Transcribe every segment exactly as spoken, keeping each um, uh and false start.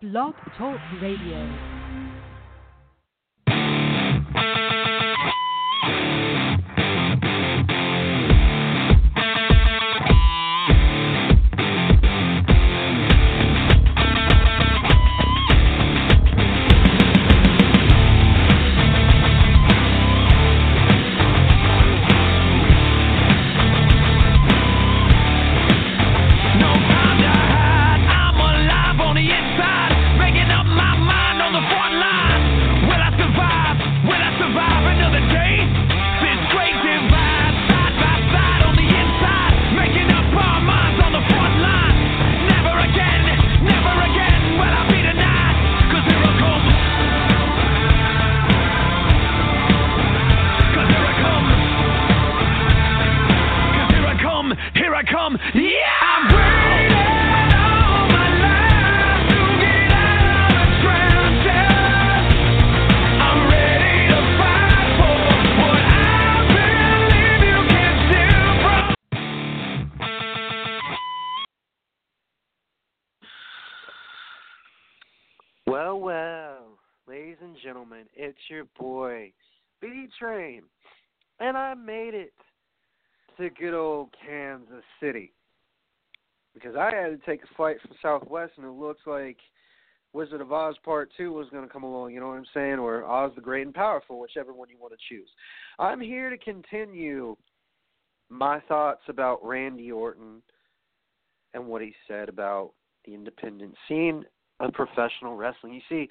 Blog Talk Radio. Well, well, ladies and gentlemen, it's your boy, B-Train, and I made it to good old Kansas City because I had to take a flight from Southwest, and it looks like Wizard of Oz Part two was going to come along, you know what I'm saying, or Oz the Great and Powerful, whichever one you want to choose. I'm here to continue my thoughts about Randy Orton and what he said about the independent scene of professional wrestling. You see,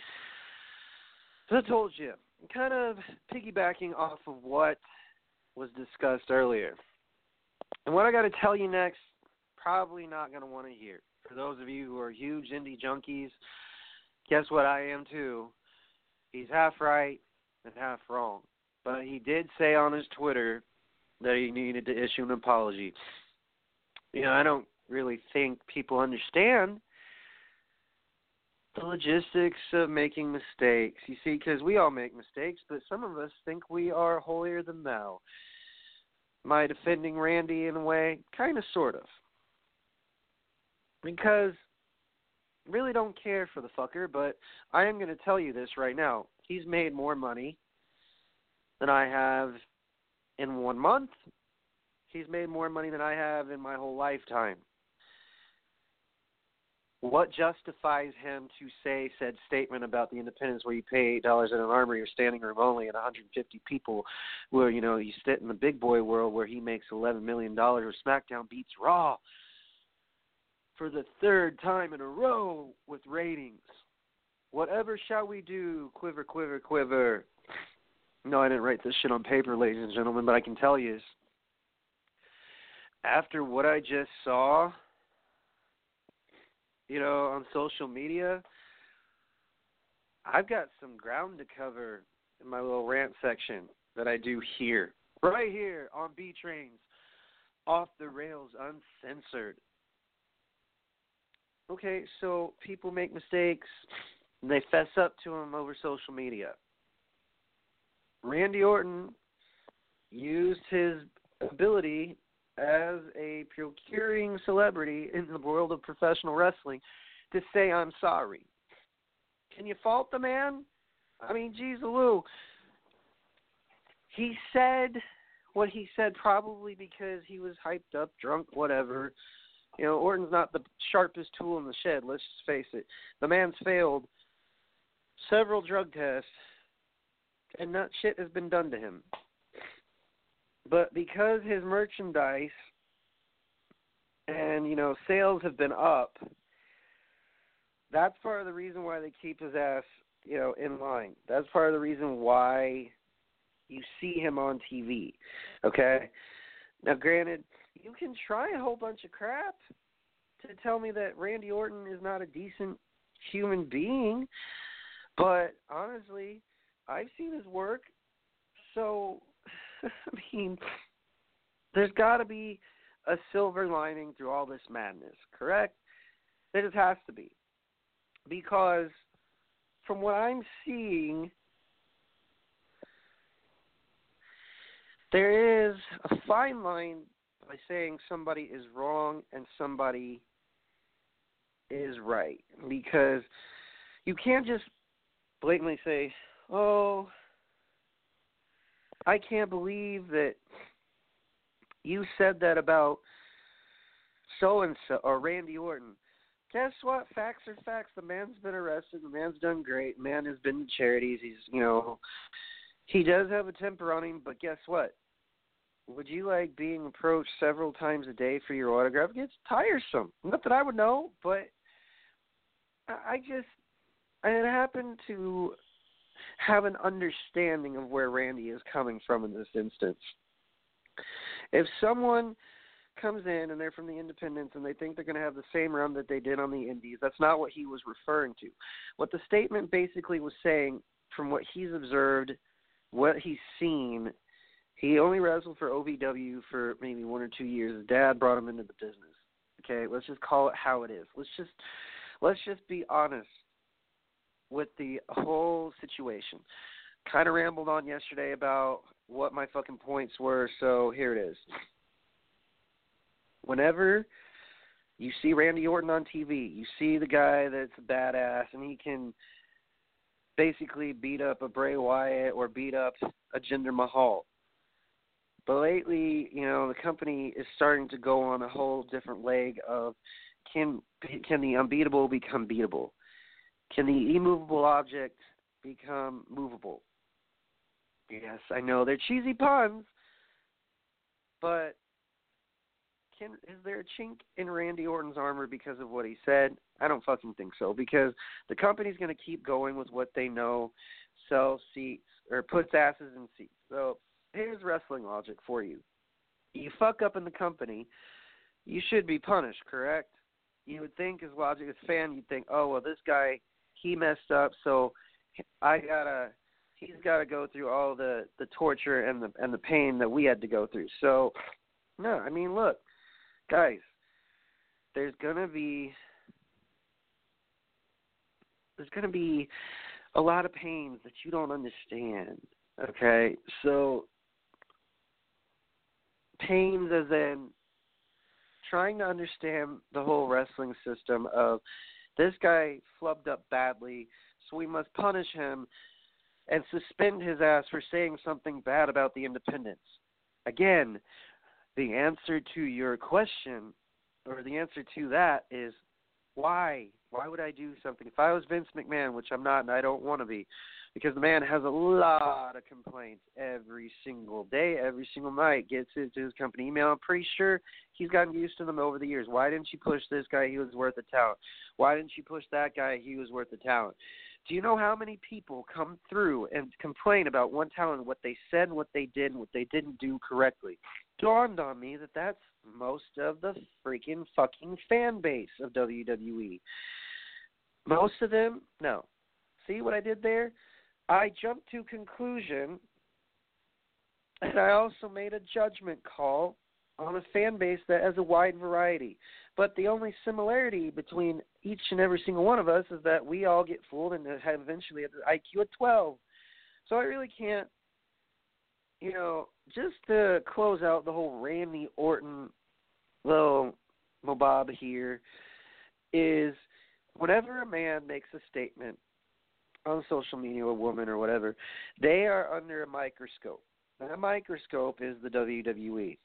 as I told you, kind of piggybacking off of what was discussed earlier. And what I got to tell you next, probably not going to want to hear. For those of you who are huge indie junkies, guess what? I am too. He's half right and half wrong. But he did say on his Twitter that he needed to issue an apology. You know, I don't really think people understand the logistics of making mistakes. You see, because we all make mistakes, but some of us think we are holier than thou. Am I defending Randy in a way? Kind of, sort of. Because I really don't care for the fucker, but I am going to tell you this right now. He's made more money than I have in one month. He's made more money than I have in my whole lifetime. What justifies him to say said statement about the independents where you pay eight dollars in an armory or standing room only and one hundred fifty people where, you know, you sit in the big boy world where he makes eleven million dollars where SmackDown beats Raw for the third time in a row with ratings? Whatever shall we do? Quiver, quiver, quiver. No, I didn't write this shit on paper, ladies and gentlemen, but I can tell you, after what I just saw, you know, on social media, I've got some ground to cover in my little rant section that I do here, right here on B-Train's Off the Rails Uncensored. Okay, so people make mistakes, and they fess up to them over social media. Randy Orton used his ability as a procuring celebrity in the world of professional wrestling to say, I'm sorry. Can you fault the man? I mean, geez, Lou. He said what he said probably because he was hyped up, drunk, whatever. You know, Orton's not the sharpest tool in the shed, let's just face it. The man's failed several drug tests, and that shit has been done to him. But because his merchandise and, you know, sales have been up, that's part of the reason why they keep his ass, you know, in line. That's part of the reason why you see him on T V, okay? Now, granted, you can try a whole bunch of crap to tell me that Randy Orton is not a decent human being, but honestly, I've seen his work, so I mean, there's got to be a silver lining through all this madness, correct? There just has to be. Because from what I'm seeing, there is a fine line by saying somebody is wrong and somebody is right. Because you can't just blatantly say, oh, I can't believe that you said that about so-and-so or Randy Orton. Guess what? Facts are facts. The man's been arrested. The man's done great. The man has been to charities. He's, you know, he does have a temper on him, but guess what? Would you like being approached several times a day for your autograph? It gets tiresome. Not that I would know, but I just, I had happened to have an understanding of where Randy is coming from in this instance. If someone comes in and they're from the independents and they think they're going to have the same run that they did on the indies, that's not what he was referring to. What the statement basically was saying, from what he's observed, what he's seen, he only wrestled for O V W for maybe one or two years. His dad brought him into the business. Okay, let's just call it how it is. Let's just let's just be honest with the whole situation. Kind of rambled on yesterday about what my fucking points were, so here it is. Whenever you see Randy Orton on T V, you see the guy that's a badass and he can basically beat up a Bray Wyatt or beat up a Jinder Mahal. But lately, you know, the company is starting to go on a whole different leg of can can the unbeatable become beatable? Can the immovable object become movable? Yes, I know they're cheesy puns, but Can, is there a chink in Randy Orton's armor because of what he said? I don't fucking think so, because the company's going to keep going with what they know, sell seats, or puts asses in seats. So here's wrestling logic for you. You fuck up in the company, you should be punished, correct? You would think, as logic as fan, you'd think, oh, well, this guy, he messed up, so I gotta, he's got to go through all the, the torture and the and the pain that we had to go through. So, no, I mean, look. Guys, there's gonna be there's gonna be a lot of pains that you don't understand. Okay, so pains as in trying to understand the whole wrestling system of this guy flubbed up badly, so we must punish him and suspend his ass for saying something bad about the independents. Again, the answer to your question, or the answer to that, is why? Why would I do something? If I was Vince McMahon, which I'm not and I don't want to be, because the man has a lot of complaints every single day, every single night, gets into his company email. I'm pretty sure he's gotten used to them over the years. Why didn't you push this guy? He was worth the talent. Why didn't you push that guy? He was worth the talent. Do you know how many people come through and complain about one talent, what they said, what they did, and what they didn't do correctly? Dawned on me that that's most of the freaking fucking fan base of W W E. Most of them, no. See what I did there? I jumped to conclusion, and I also made a judgment call on a fan base that has a wide variety. But the only similarity between each and every single one of us is that we all get fooled and have eventually an I Q of twelve. So I really can't, you know, just to close out the whole Randy Orton little mobob here, is whenever a man makes a statement on social media, a woman or whatever, they are under a microscope. And that microscope is the W W E.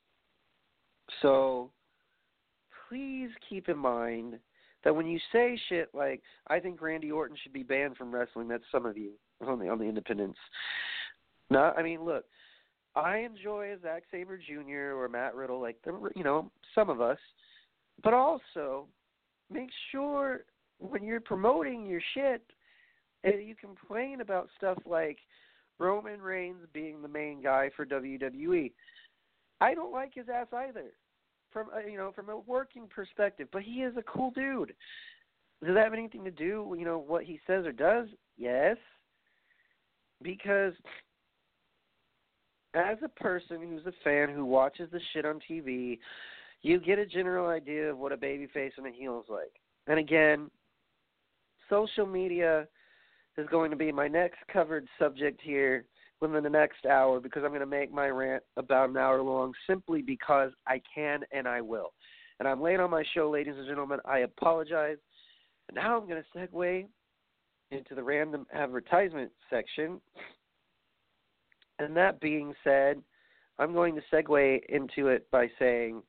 So please keep in mind that when you say shit like, I think Randy Orton should be banned from wrestling, that's some of you on the, on the independents. No, I mean, look, I enjoy Zack Sabre Junior or Matt Riddle, like, you know, some of us. But also, make sure when you're promoting your shit, and you complain about stuff like Roman Reigns being the main guy for W W E. I don't like his ass either, from uh, you know, from a working perspective. But he is a cool dude. Does that have anything to do with, you know, what he says or does? Yes, because as a person who's a fan who watches the shit on T V, you get a general idea of what a babyface and a heel is like. And again, social media is going to be my next covered subject here within the next hour, because I'm going to make my rant about an hour long simply because I can and I will. And I'm late on my show, ladies and gentlemen. I apologize. And now I'm going to segue into the random advertisement section. And that being said, I'm going to segue into it by saying,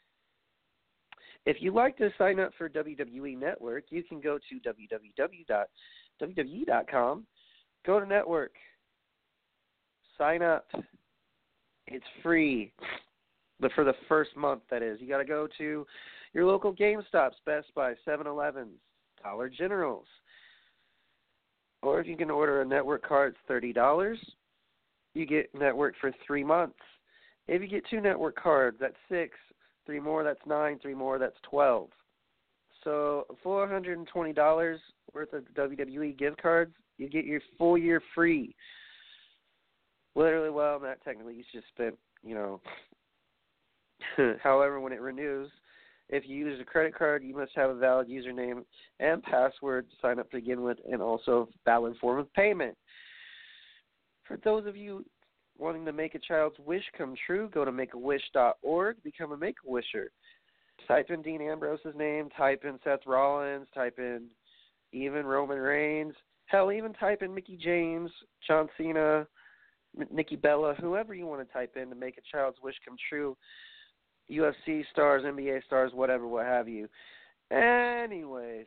if you'd like to sign up for W W E Network, you can go to w w w dot w w e dot com, go to Network, sign up. It's free, but for the first month, that is. You got to go to your local GameStops, Best Buy, seven elevens, Dollar Generals. Or if you can order a network card, it's thirty dollars. You get network for three months. If you get two network cards, that's six. Three more, that's nine. Three more, that's twelve. So four hundred twenty dollars worth of W W E gift cards, you get your full year free. Literally, well, not technically. You just spent, you know, however, when it renews, if you use a credit card, you must have a valid username and password to sign up to begin with, and also valid form of payment. For those of you wanting to make a child's wish come true, go to make a wish dot org, become a Make-A-Wisher. Type in Dean Ambrose's name, type in Seth Rollins, type in even Roman Reigns. Hell, even type in Mickey James, John Cena, Nikki Bella, whoever you want to type in to make a child's wish come true. U F C stars, N B A stars, whatever, what have you. Anyways,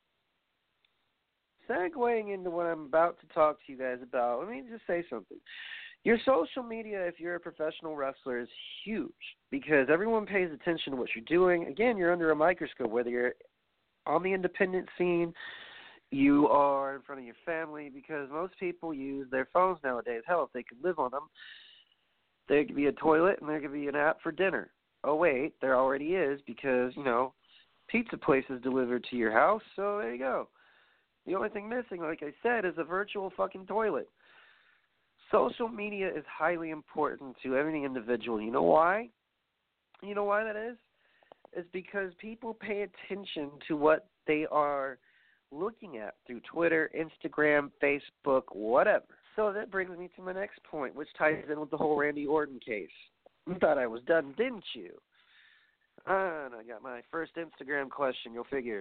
segueing into what I'm about to talk to you guys about, let me just say something. Your social media, if you're a professional wrestler, is huge because everyone pays attention to what you're doing. Again, you're under a microscope, whether you're on the independent scene, you are in front of your family, because most people use their phones nowadays. Hell, if they could live on them, there could be a toilet and there could be an app for dinner. Oh, wait, there already is because, you know, pizza places delivered to your house, so there you go. The only thing missing, like I said, is a virtual fucking toilet. Social media is highly important to any individual. You know why? You know why that is? It's because people pay attention to what they are looking at through Twitter, Instagram, Facebook, whatever. So that brings me to my next point, which ties in with the whole Randy Orton case. You thought I was done, didn't you? Ah, and I got my first Instagram question. You'll figure.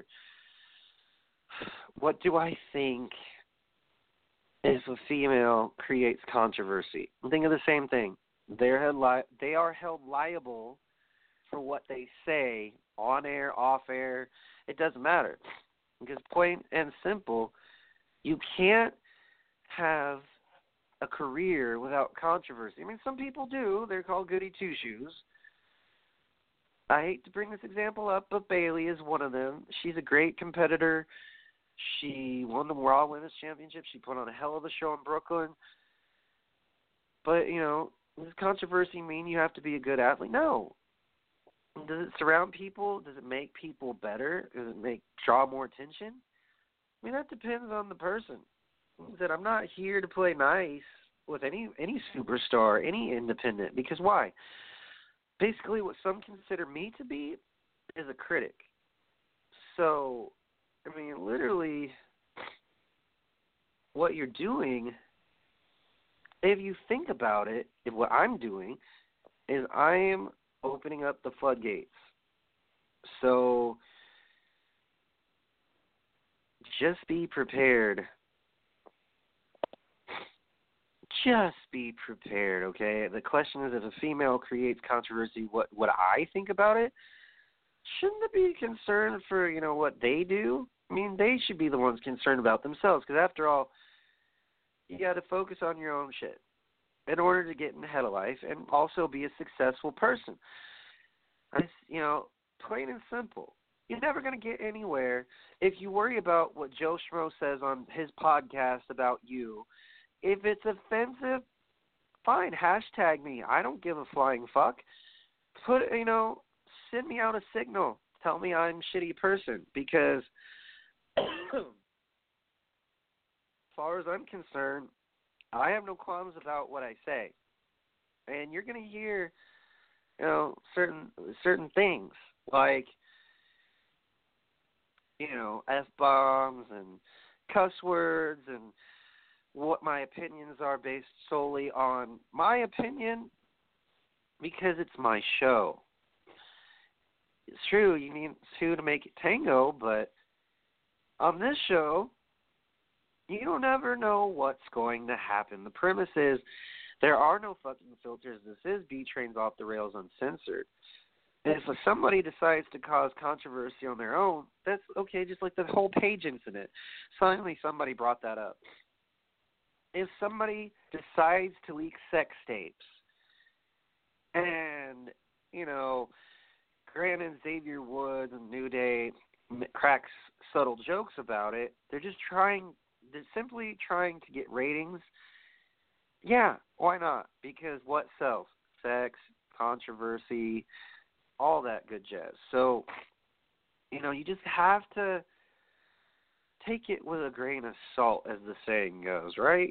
What do I think if a female creates controversy? Think of the same thing. They're held li- they are held liable for what they say on air, off air. It doesn't matter. Because plain and simple, you can't have a career without controversy. I mean, some people do. They're called goody two-shoes. I hate to bring this example up, but Bayley is one of them. She's a great competitor. She won the Raw Women's Championship. She put on a hell of a show in Brooklyn. But, you know, does controversy mean you have to be a good athlete? No. Does it surround people? Does it make people better? Does it make draw more attention? I mean, that depends on the person. That I'm not here to play nice with any any superstar, any independent. Because why? Basically, what some consider me to be is a critic. So, I mean, literally, what you're doing, if you think about it, if what I'm doing is I am opening up the floodgates. So just be prepared. Just be prepared, okay? The question is, if a female creates controversy, what what I think about it? Shouldn't it be concerned for, you know, what they do? I mean, they should be the ones concerned about themselves, because after all, you got to focus on your own shit in order to get ahead of life and also be a successful person. I, you know, plain and simple. You're never going to get anywhere if you worry about what Joe Schmo says on his podcast about you. If it's offensive, fine, hashtag me. I don't give a flying fuck. Put, you know, send me out a signal. Tell me I'm a shitty person, because as far as I'm concerned, I have no qualms about what I say. And you're going to hear, you know, certain certain things like, you know, F-bombs and cuss words and what my opinions are based solely on my opinion, because it's my show. It's true, you need two to make it tango, but on this show, You don't ever know what's going to happen. The premise is there are no fucking filters. This is B-Trains Off the Rails Uncensored. If somebody decides to cause controversy on their own, that's okay, just like the whole Page incident. Finally, somebody brought that up. If somebody decides to leak sex tapes and, you know, granted Xavier Woods and New Day cracks subtle jokes about it, they're just trying, they're simply trying to get ratings. Yeah, why not? Because what sells? Sex, controversy, all that good jazz. So, you know, you just have to take it with a grain of salt, as the saying goes, right?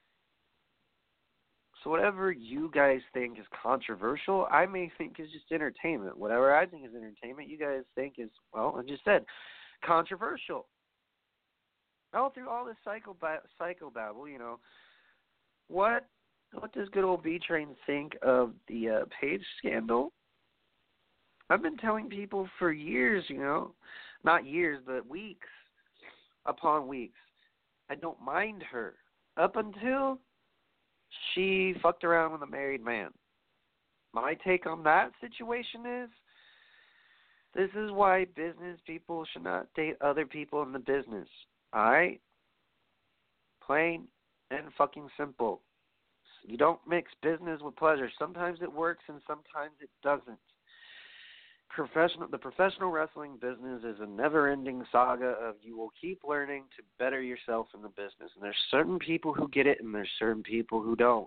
So whatever you guys think is controversial, I may think is just entertainment. Whatever I think is entertainment, you guys think is, well, I just said, controversial. All through all this psycho psychobabble, you know, what what does good old B-Train think of the uh, Page scandal? I've been telling people for years, you know, not years, but weeks upon weeks, I don't mind her. Up until she fucked around with a married man. My take on that situation is, this is why business people should not date other people in the business. Alright? Plain and fucking simple. You don't mix business with pleasure. Sometimes it works and sometimes it doesn't. Professional, the professional wrestling business is a never-ending saga of you will keep learning to better yourself in the business. And there's certain people who get it and there's certain people who don't.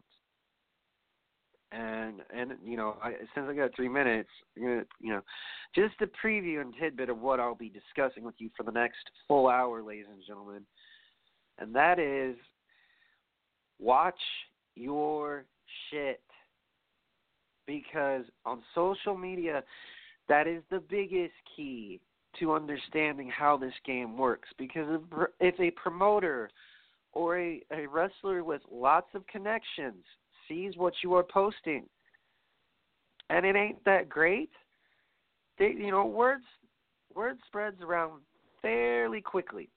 And, and you know, I, since I got three minutes, I'm gonna, you know, just a preview and tidbit of what I'll be discussing with you for the next full hour, ladies and gentlemen. And that is, watch your shit. Because on social media, that is the biggest key to understanding how this game works. Because if, if a promoter or a, a wrestler with lots of connections sees what you are posting and it ain't that great, they, you know, words word spreads around fairly quickly.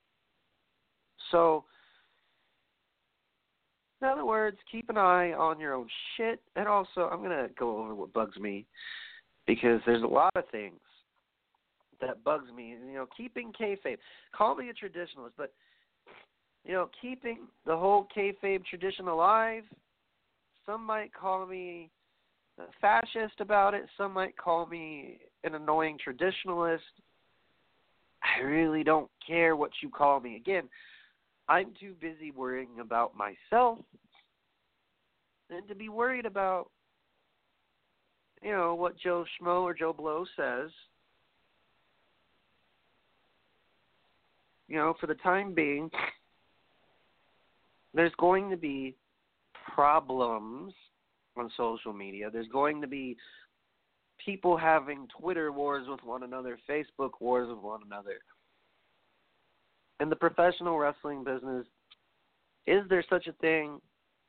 So, in other words, keep an eye on your own shit. And also, I'm going to go over what bugs me, because there's a lot of things that bugs me. You know, keeping kayfabe. Call me a traditionalist, but, you know, keeping the whole kayfabe tradition alive, some might call me a fascist about it. Some might call me an annoying traditionalist. I really don't care what you call me. Again, I'm too busy worrying about myself than to be worried about, you know, what Joe Schmo or Joe Blow says. You know, for the time being, there's going to be problems on social media. There's going to be people having Twitter wars with one another, Facebook wars with one another. In the professional wrestling business, is there such a thing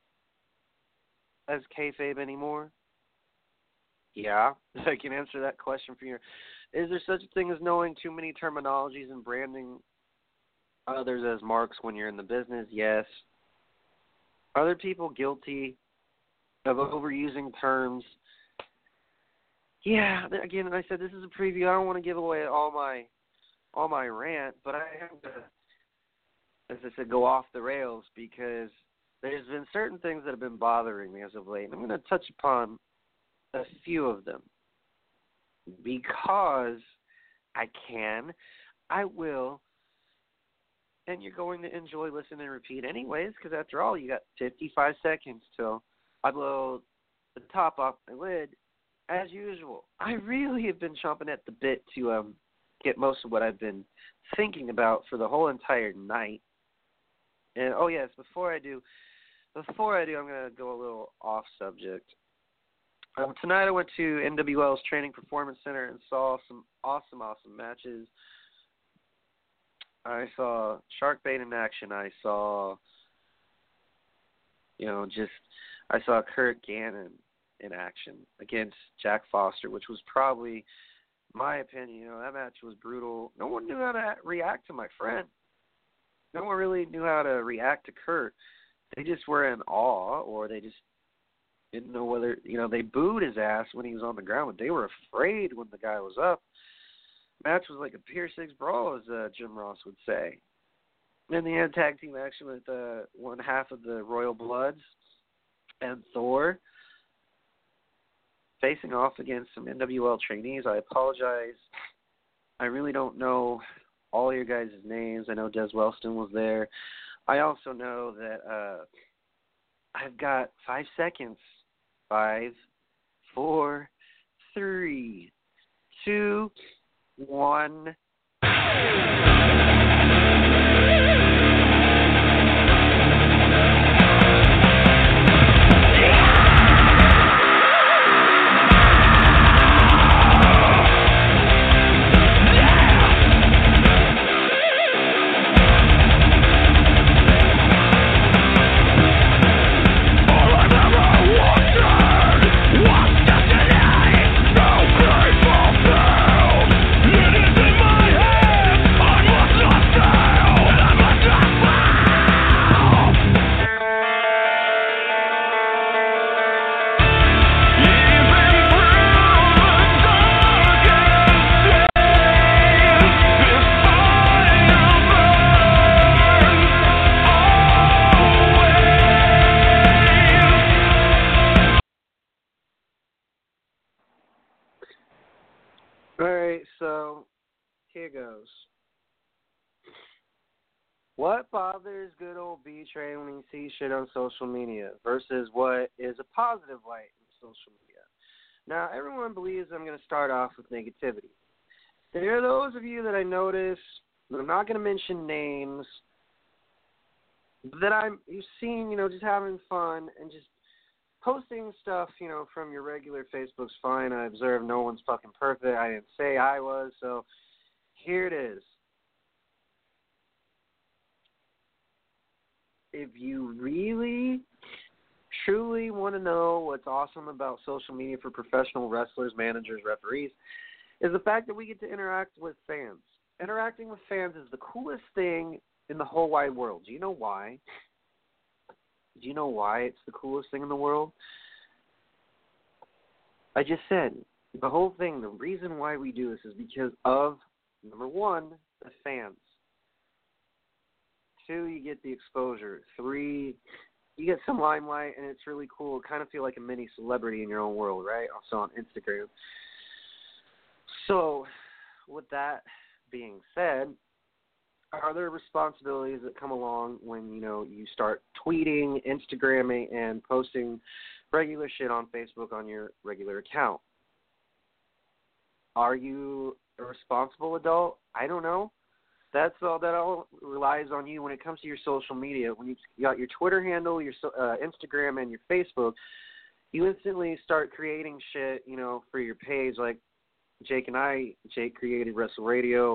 as kayfabe anymore? Yeah, I can answer that question for you. Is there such a thing as knowing too many terminologies and branding others as marks when you're in the business? Yes. Are there people guilty of overusing terms? Yeah, again, I said this is a preview. I don't want to give away all my all my rant, but I am going to, as I said, go off the rails, because there's been certain things that have been bothering me as of late. And I'm going to touch upon a few of them because I can, I will, and you're going to enjoy listening and repeat anyways, because after all, you got fifty-five seconds till I blow the top off my lid as usual. I really have been chomping at the bit to um, get most of what I've been thinking about for the whole entire night. And, oh, yes, before I do, before I do, I'm going to go a little off subject. Um, tonight I went to N W L's Training Performance Center and saw some awesome, awesome matches. I saw Sharkbait in action. I saw, you know, just, I saw Kurt Gannon in action against Jack Foster, which was probably, my opinion, you know, that match was brutal. No one knew how to react to my friend. no one really knew how to react to Kurt. They just were in awe, or they just didn't know whether, you know, they booed his ass when he was on the ground, but they were afraid when the guy was up. Match was like a Pier six brawl, as uh, Jim Ross would say. Then they had tag team action with uh, one half of the Royal Bloods and Thor facing off against some N W L trainees. I apologize. I really don't know all your guys' names. I know Des Wellston was there. I also know that uh, I've got five seconds. Five, four, three, two, one. So, here goes. What bothers good old B-Train when he sees shit on social media versus what is a positive light in social media? Now, everyone believes I'm going to start off with negativity. There are those of you that I notice, that I'm not going to mention names, that I'm you've seen, you know, just having fun and just posting stuff, you know, from your regular Facebook's fine. I observe no one's fucking perfect. I didn't say I was, so here it is. If you really, truly want to know what's awesome about social media for professional wrestlers, managers, referees, is the fact that we get to interact with fans. Interacting with fans is the coolest thing in the whole wide world. Do you know why? Do you know why it's the coolest thing in the world? I just said, the whole thing, the reason why we do this is because of, number one, the fans. Two, you get the exposure. Three, you get some limelight, and it's really cool. Kind of feel like a mini celebrity in your own world, right? Also on Instagram. So, with that being said, are there responsibilities that come along when, you know, you start tweeting, Instagramming, and posting regular shit on Facebook on your regular account? Are you a responsible adult? I don't know. That's all. That all relies on you when it comes to your social media. When you got your Twitter handle, your uh, Instagram, and your Facebook, you instantly start creating shit, you know, for your page. Like Jake and I, Jake created Wrestle Radio.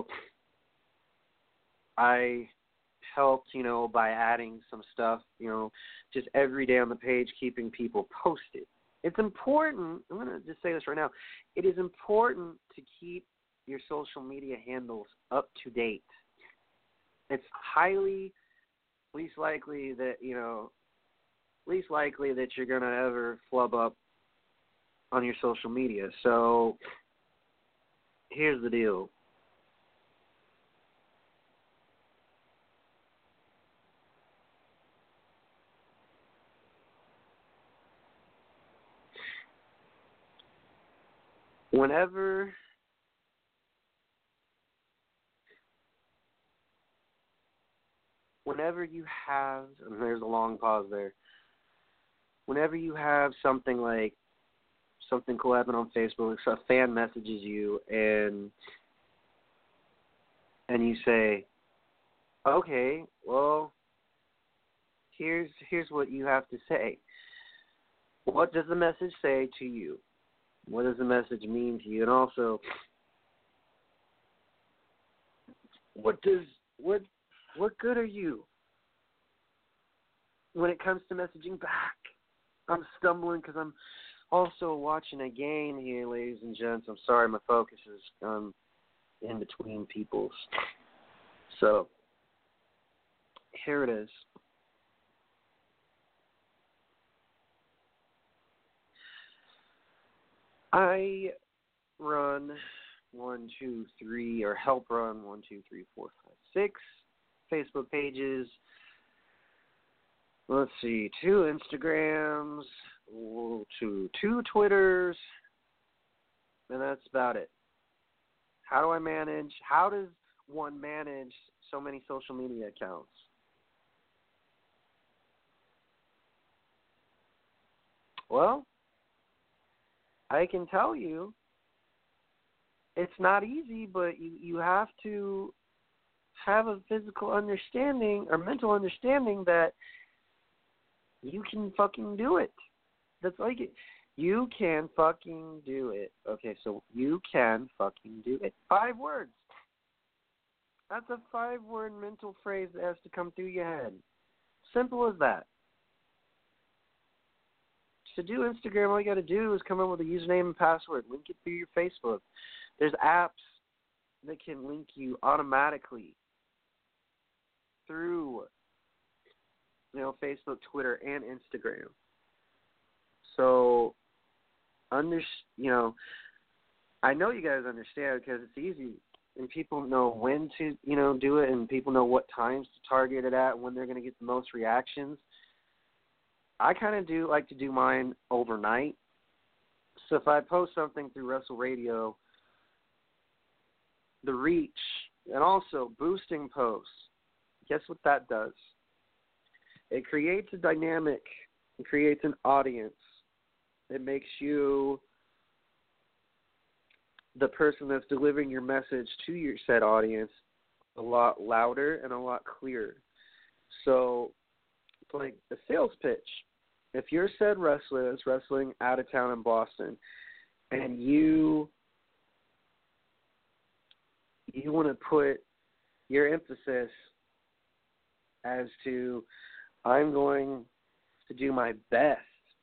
I helped, you know, by adding some stuff, you know, just every day on the page, keeping people posted. It's important, I'm going to just say this right now, it is important to keep your social media handles up to date. It's highly least likely that, you know, least likely that you're going to ever flub up on your social media. So here's the deal. Whenever whenever you have, and there's a long pause there, whenever you have something like something cool happen on Facebook, so a fan messages you and and you say, okay, well, here's here's what you have to say. What does the message say to you? What does the message mean to you? And also, what does what what good are you when it comes to messaging back? I'm stumbling because I'm also watching a game here, ladies and gents. I'm sorry, my focus is um, in between people's. So, Here it is. I run one, two, three, or help run one, two, three, four, five, six Facebook pages. Let's see, two Instagrams, two, two Twitters, and that's about it. How do I manage? How does one manage so many social media accounts? Well, I can tell you it's not easy, but you, you have to have a physical understanding or mental understanding that you can fucking do it. That's like it. You can fucking do it. Okay, so you can fucking do it. Five words. That's a five-word mental phrase that has to come through your head. Simple as that. To do Instagram, all you got to do is come up with a username and password. Link it through your Facebook. There's apps that can link you automatically through, you know, Facebook, Twitter, and Instagram. So, under, you know, I know you guys understand because it's easy, and people know when to, you know, do it, and people know what times to target it at, when they're going to get the most reactions. I kind of do like to do mine overnight. So if I post something through Wrestle Radio, the reach, and also boosting posts, guess what that does? It creates a dynamic. It creates an audience. It makes you the person that's delivering your message to your said audience a lot louder and a lot clearer. So it's like a sales pitch. If you're said wrestler that's wrestling out of town in Boston and you you want to put your emphasis as to I'm going to do my best,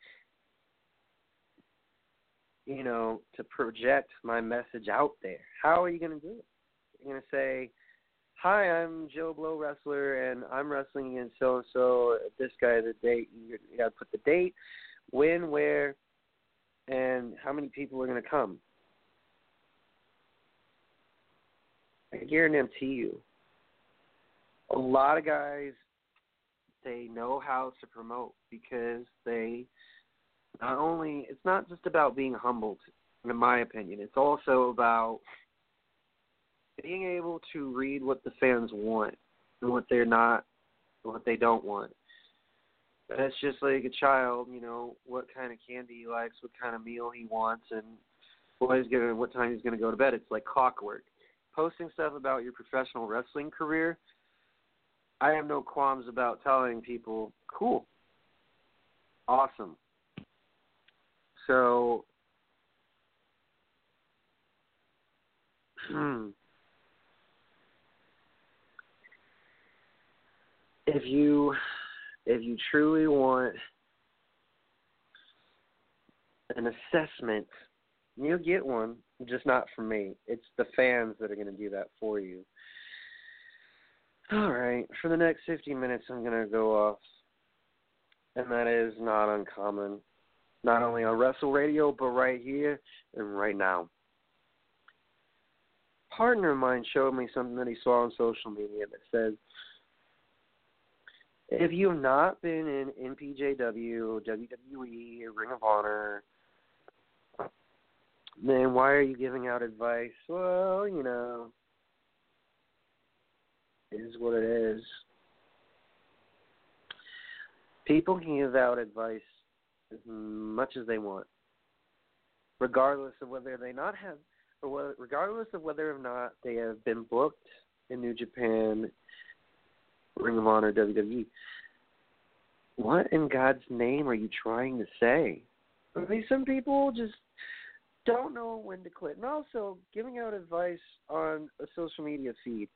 you know, to project my message out there. How are you going to do it? You're going to say, hi, I'm Joe Blow Wrestler, and I'm wrestling against so-and-so, this guy, the date. You got to put the date, when, where, and how many people are going to come. I guarantee you, a lot of guys, they know how to promote because they not only, it's not just about being humbled, in my opinion. It's also about being able to read what the fans want and what they're not, what they don't want. That's just like a child, you know, what kind of candy he likes, what kind of meal he wants, and what he's gonna, what time he's going to go to bed. It's like clockwork. Posting stuff about your professional wrestling career, I have no qualms about telling people, cool, awesome. So, hmm. If you if you truly want an assessment, you'll get one, just not from me. It's the fans that are going to do that for you. All right, for the next fifteen minutes, I'm going to go off, and that is not uncommon, not only on Wrestle Radio, but right here and right now. A partner of mine showed me something that he saw on social media that says, if you've not been in N P J W, W W E, Ring of Honor, then why are you giving out advice? Well, you know, it is what it is. People can give out advice as much as they want, regardless of whether they not have, or whether, regardless of whether or not they have been booked in New Japan, Ring of Honor, W W E. What in God's name are you trying to say? I mean, some people just don't know when to quit. And also, giving out advice on a social media feed.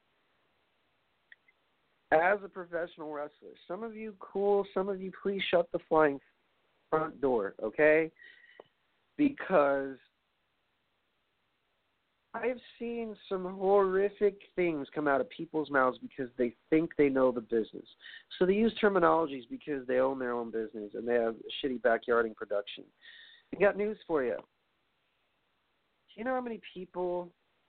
As a professional wrestler, some of you cool, some of you please shut the flying front door, okay? Because I've seen some horrific things come out of people's mouths because they think they know the business. So they use terminologies because they own their own business and they have a shitty backyarding production. I got news for you. Do you know how many people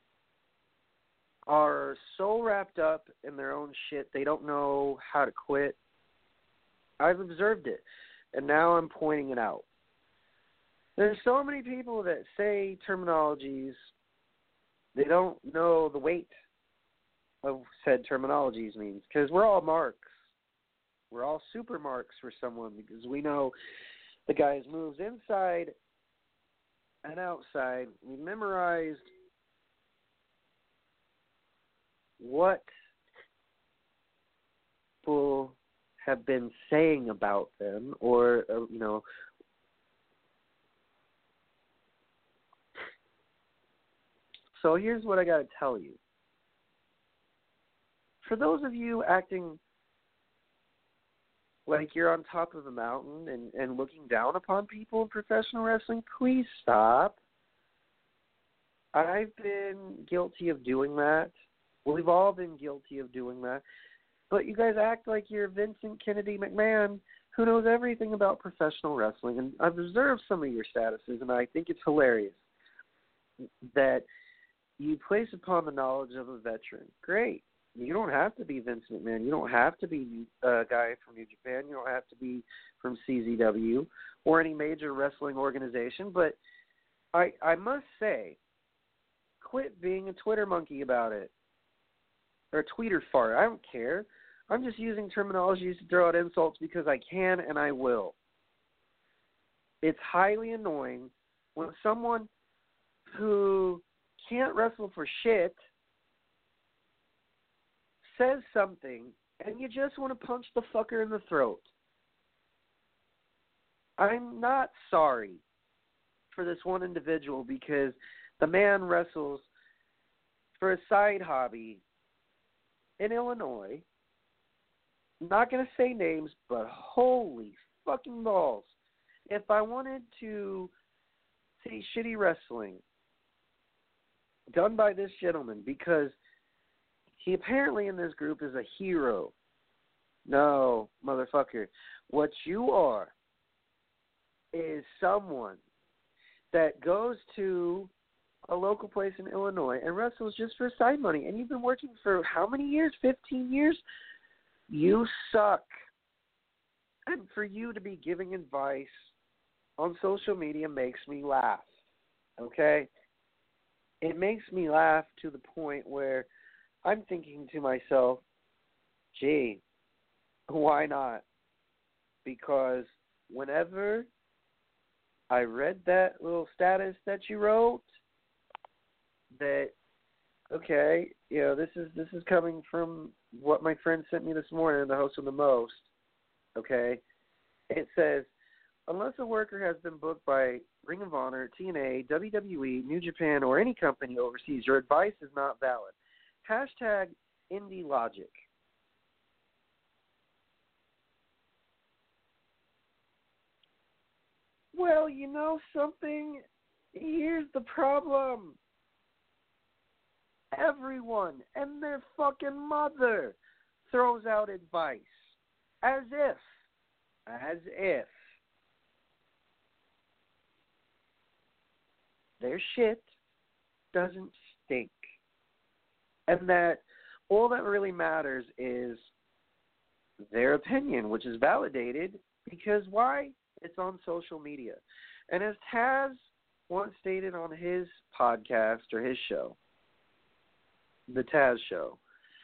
are so wrapped up in their own shit they don't know how to quit? I've observed it, and now I'm pointing it out. There's so many people that say terminologies, they don't know the weight of said terminologies means, because we're all marks. We're all super marks for someone because we know the guy's moves inside and outside. We memorized what people have been saying about them, or, uh, you know, so here's what I got to tell you. For those of you acting like you're on top of a mountain and, and looking down upon people in professional wrestling, please stop. I've been guilty of doing that. We've all been guilty of doing that. But you guys act like you're Vincent Kennedy McMahon, who knows everything about professional wrestling. And I've observed some of your statuses, and I think it's hilarious that you place upon the knowledge of a veteran. Great. You don't have to be Vince McMahon. You don't have to be a guy from New Japan. You don't have to be from C Z W or any major wrestling organization. But I, I must say, quit being a Twitter monkey about it. Or a tweeter fart. I don't care. I'm just using terminologies to throw out insults because I can and I will. It's highly annoying when someone who can't wrestle for shit says something and you just want to punch the fucker in the throat. I'm not sorry for this one individual because the man wrestles for a side hobby in Illinois. I'm not going to say names, but holy fucking balls. If I wanted to see shitty wrestling done by this gentleman, because he apparently in this group is a hero. No, motherfucker. What you are is someone that goes to a local place in Illinois and wrestles just for side money. And you've been working for how many years? fifteen years? You suck. And for you to be giving advice on social media makes me laugh. Okay? It makes me laugh to the point where I'm thinking to myself, gee, why not? Because whenever I read that little status that you wrote, that, okay, you know, this is this is coming from what my friend sent me this morning, the host of The Most, okay? It says, unless a worker has been booked by Ring of Honor, T N A, W W E, New Japan, or any company overseas, your advice is not valid. Hashtag Indie Logic. Well, you know something? Here's the problem. Everyone and their fucking mother throws out advice. As if. As if. Their shit doesn't stink. And that all that really matters is their opinion, which is validated because why? It's on social media. And as Taz once stated on his podcast or his show, the Taz Show,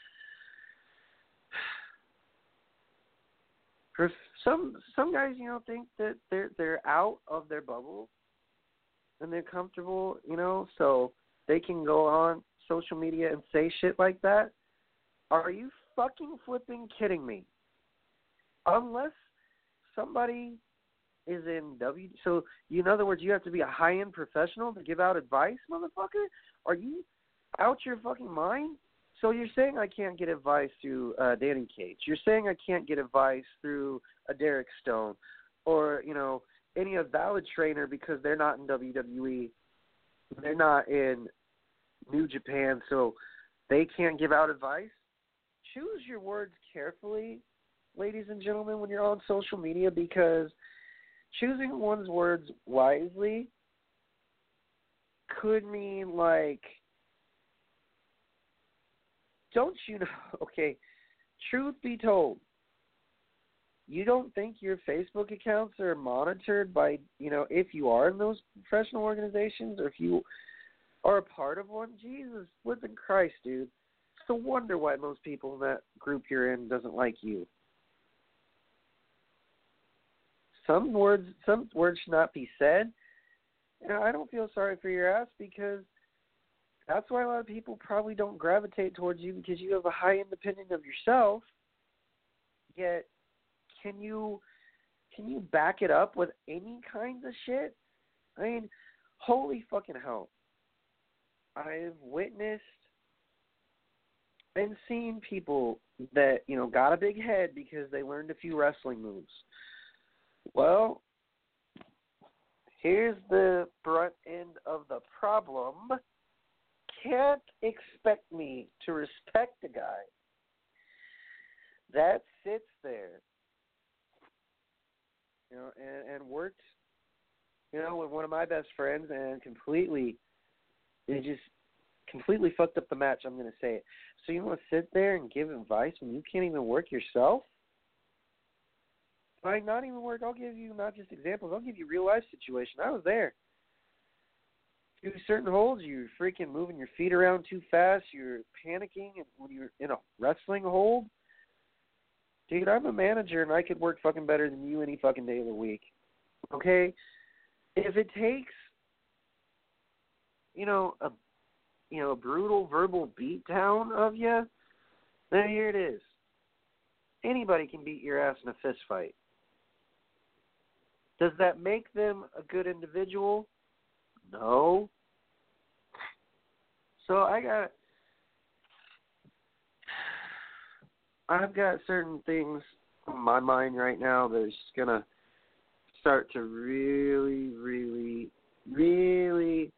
for some some guys, you know, think that they're they're out of their bubble and they're comfortable, you know, so they can go on social media and say shit like that. Are you fucking flipping kidding me? Unless somebody is in W, so in other words, you have to be a high-end professional to give out advice, motherfucker? Are you out your fucking mind? So you're saying I can't get advice through uh, Danny Cage. You're saying I can't get advice through a Derek Stone or, you know, any a valid trainer because they're not in W W E. They're not in New Japan, so they can't give out advice. Choose your words carefully, ladies and gentlemen, when you're on social media, because choosing one's words wisely could mean, like, don't you know, okay, truth be told, you don't think your Facebook accounts are monitored by, you know, if you are in those professional organizations or if you are a part of one? Jesus, living Christ, dude. It's no wonder why most people in that group you're in doesn't like you. Some words, some words should not be said. And I don't feel sorry for your ass, because that's why a lot of people probably don't gravitate towards you, because you have a high end opinion of yourself. Yet, can you can you back it up with any kinds of shit? I mean, holy fucking hell. I've witnessed and seen people that, you know, got a big head because they learned a few wrestling moves. Well, here's the front end of the problem. Can't expect me to respect a guy that sits there, you know, and, and worked, you know, with one of my best friends, and completely, it just completely fucked up the match. I'm going to say it. So you want to sit there and give advice when you can't even work yourself? Like, not even work. I'll give you not just examples. I'll give you real life situation. I was there. Do certain holds, you're freaking moving your feet around too fast. You're panicking, and when you're in a wrestling hold, dude, I'm a manager, and I could work fucking better than you any fucking day of the week. Okay? If it takes, you know, a you know, a brutal verbal beatdown of you, then here it is. Anybody can beat your ass in a fist fight. Does that make them a good individual? No. So I got, I've got certain things on my mind right now that is just going to start to really, really, really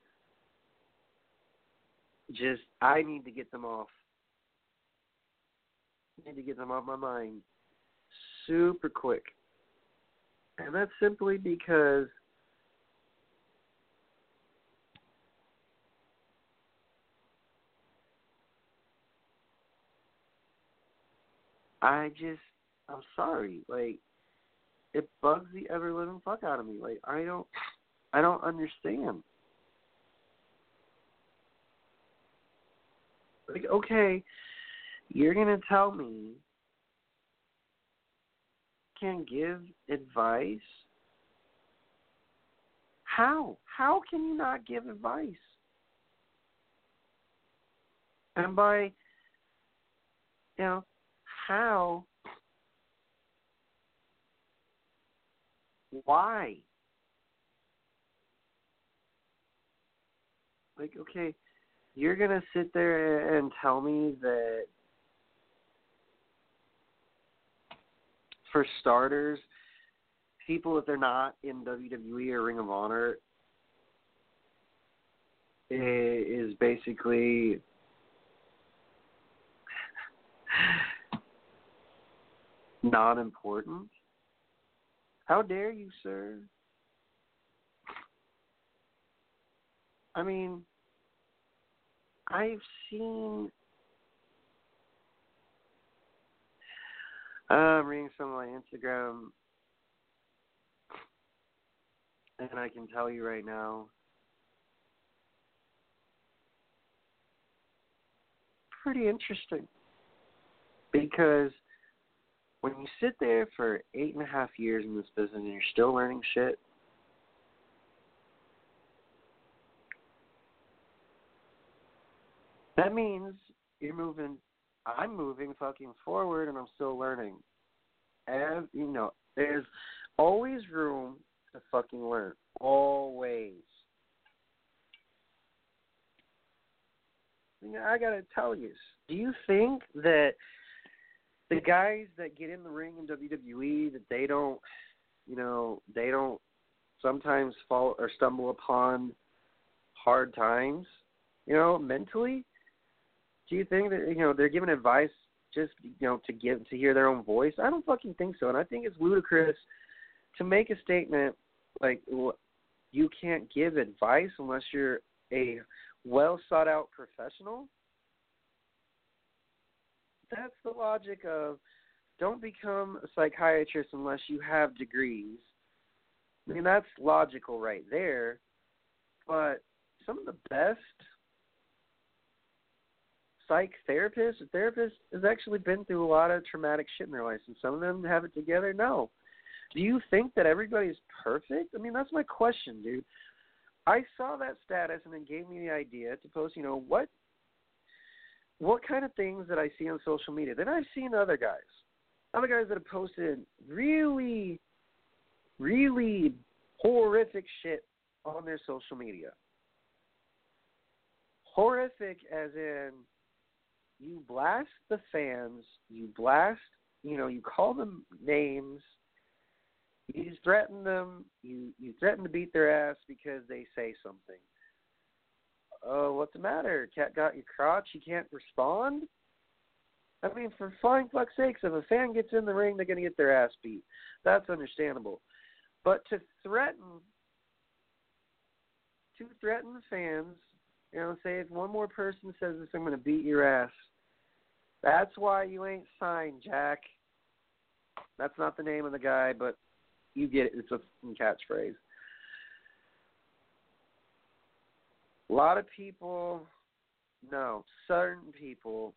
just, I need to get them off. I need to get them off my mind super quick. And that's simply because I just, I'm sorry. Like, it bugs the ever living fuck out of me. Like, I don't, I don't understand. Like, okay, you're going to tell me can give advice? How? How can you not give advice? And by, you know, how? Why? Like, okay, you're going to sit there and tell me that, for starters, people, if they're not in W W E or Ring of Honor, is basically not important? How dare you, sir? I mean, I've seen, uh, I'm reading some of my Instagram, and I can tell you right now, pretty interesting. Because when you sit there for eight and a half years in this business and you're still learning shit, that means you're moving, I'm moving fucking forward and I'm still learning. And, you know, there's always room to fucking learn. Always. You know, I gotta tell you, do you think that the guys that get in the ring in W W E, that they don't, you know, they don't sometimes fall or stumble upon hard times? You know, mentally, do you think that, you know, they're giving advice just, you know, to give to hear their own voice? I don't fucking think so, and I think it's ludicrous to make a statement like, well, you can't give advice unless you're a well sought out professional. That's the logic of don't become a psychiatrist unless you have degrees. I mean, that's logical right there. But some of the best psych therapists or therapists has actually been through a lot of traumatic shit in their lives, and some of them have it together. No. Do you think that everybody's perfect? I mean, that's my question, dude. I saw that status and it gave me the idea to post, you know, what what kind of things that I see on social media. Then I've seen other guys. Other guys that have posted really, really horrific shit on their social media. Horrific as in you blast the fans, you blast, you know, you call them names, you threaten them, you, you threaten to beat their ass because they say something. Oh, what's the matter? Cat got your crotch, you can't respond? I mean, for flying fuck's sakes, if a fan gets in the ring, they're going to get their ass beat. That's understandable. But to threaten, to threaten the fans, you know, say if one more person says this, I'm going to beat your ass. That's why you ain't signed, Jack. That's not the name of the guy, but you get it. It's a catchphrase. A lot of people, no, certain people,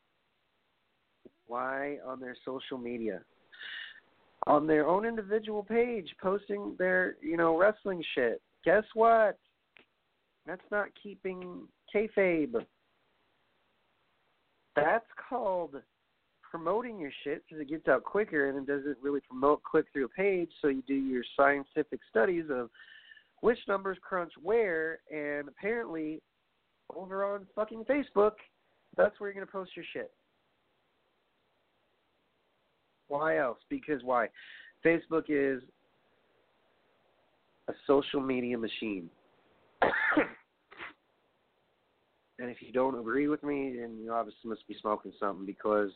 lie on their social media, on their own individual page, posting their, you know, wrestling shit. Guess what? That's not keeping kayfabe. That's called promoting your shit because it gets out quicker and it doesn't really promote click through a page. So you do your scientific studies of which numbers crunch where, and apparently over on fucking Facebook, that's where you're going to post your shit. Why else? Because why? Facebook is a social media machine. And if you don't agree with me, then you obviously must be smoking something, because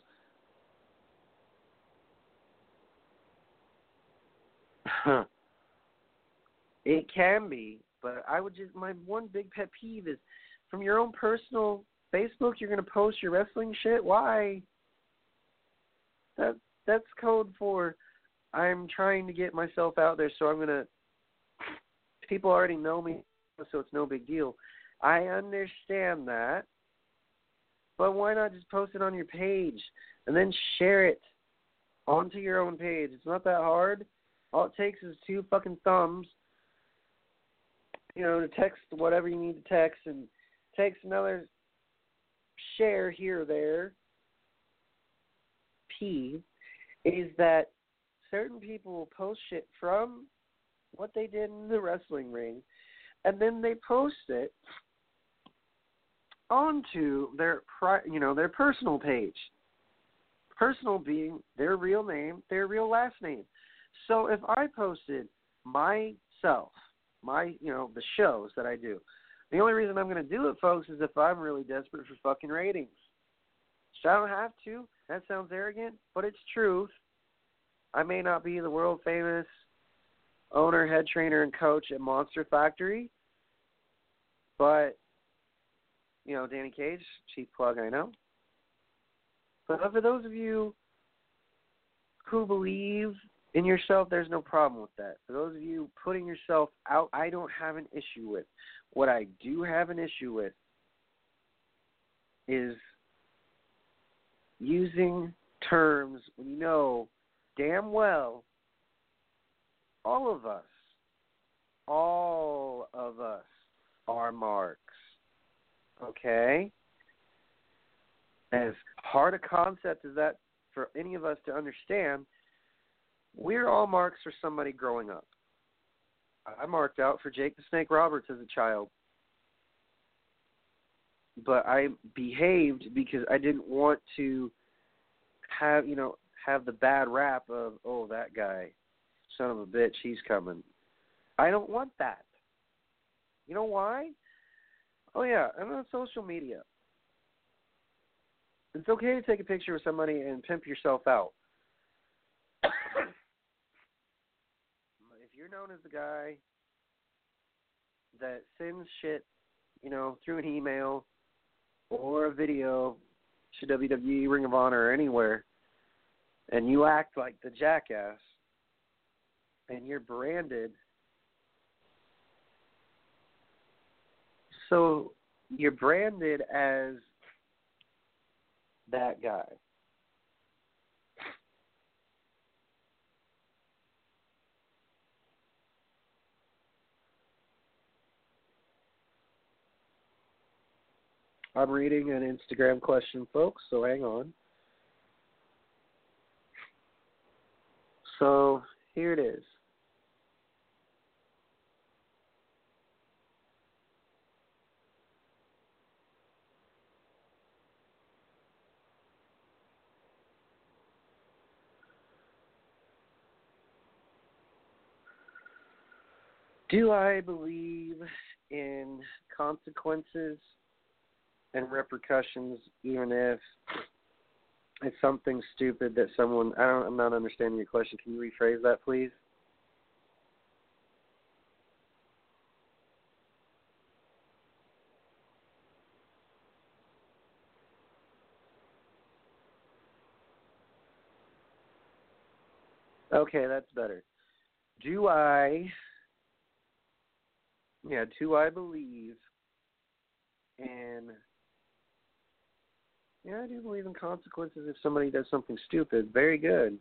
it can be, but I would just, my one big pet peeve is from your own personal Facebook, you're going to post your wrestling shit? Why? That That's code for I'm trying to get myself out there, so I'm going to, people already know me, so it's no big deal. I understand that, but why not just post it on your page and then share it onto your own page? It's not that hard. All it takes is two fucking thumbs, you know, to text whatever you need to text, and takes another share here or there. P is that certain people will post shit from what they did in the wrestling ring, and then they post it onto their, you know, their personal page. Personal being their real name, their real last name. So if I posted myself, my, you know, the shows that I do, the only reason I'm going to do it, folks, is if I'm really desperate for fucking ratings. So I don't have to. That sounds arrogant, but it's truth. I may not be the world famous owner, head trainer, and coach at Monster Factory, but, you know, Danny Cage, cheap plug, I know. But for those of you who believe in yourself, there's no problem with that. For those of you putting yourself out, I don't have an issue with. What I do have an issue with is using terms when you know damn well all of us, all of us are marks. Okay? As hard a concept as that for any of us to understand, we're all marks for somebody growing up. I marked out for Jake the Snake Roberts as a child. But I behaved because I didn't want to have, you know, have the bad rap of, oh, that guy, son of a bitch, he's coming. I don't want that. You know why? Oh yeah, and on social media. It's okay to take a picture with somebody and pimp yourself out. If you're known as the guy that sends shit, you know, through an email or a video to W W E, Ring of Honor, or anywhere, and you act like the jackass, and you're branded, so you're branded as that guy. I'm reading an Instagram question, folks, so hang on. So here it is. Do I believe in consequences and repercussions, even if it's something stupid that someone, I don't, I'm not understanding your question. Can you rephrase that, please? Okay, that's better. Do I, yeah, do I believe in, yeah, I do believe in consequences if somebody does something stupid. Very good.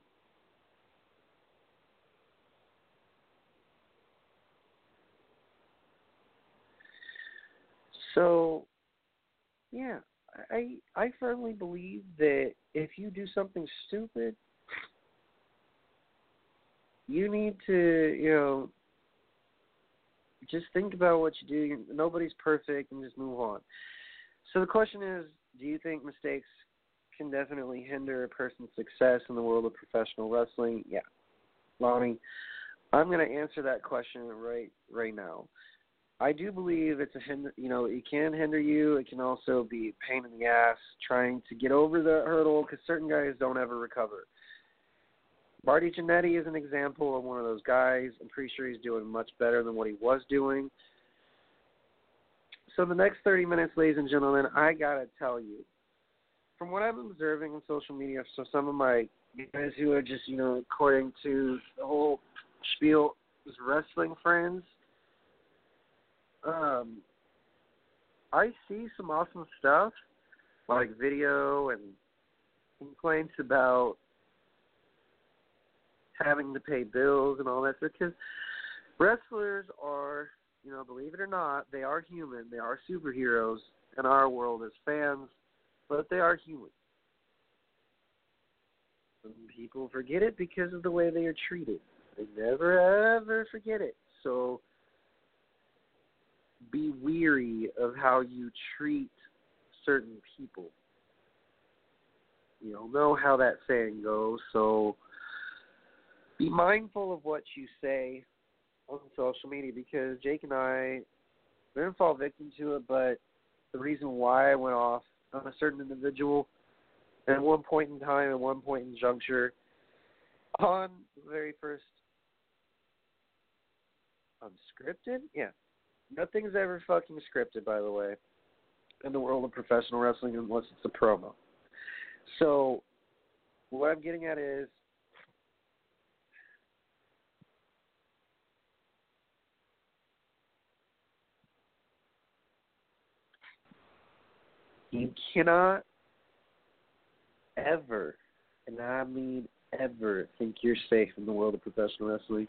So, yeah, I I firmly believe that if you do something stupid, you need to, you know, just think about what you do. Nobody's perfect, and just move on. So the question is, do you think mistakes can definitely hinder a person's success in the world of professional wrestling? Yeah. Lonnie, I'm going to answer that question right right now. I do believe it's a hinder, you know, it can hinder you. It can also be a pain in the ass trying to get over the hurdle because certain guys don't ever recover. Marty Jannetty is an example of one of those guys. I'm pretty sure he's doing much better than what he was doing. So the next thirty minutes, ladies and gentlemen, I got to tell you, from what I'm observing on social media, so some of my guys who are just, you know, according to the whole spiel, is wrestling friends, um, I see some awesome stuff, like video and complaints about having to pay bills and all that stuff, because wrestlers are, you know, believe it or not, they are human. They are superheroes in our world as fans, but they are human. And people forget it because of the way they are treated. They never, ever forget it. So be weary of how you treat certain people. You'll know how that saying goes, so be mindful of what you say on social media, because Jake and I didn't fall victim to it, but the reason why I went off on a certain individual at one point in time, at one point in juncture, on the very first unscripted, yeah, nothing's ever fucking scripted, by the way, in the world of professional wrestling unless it's a promo. So what I'm getting at is, you cannot ever, and I mean ever, think you're safe in the world of professional wrestling.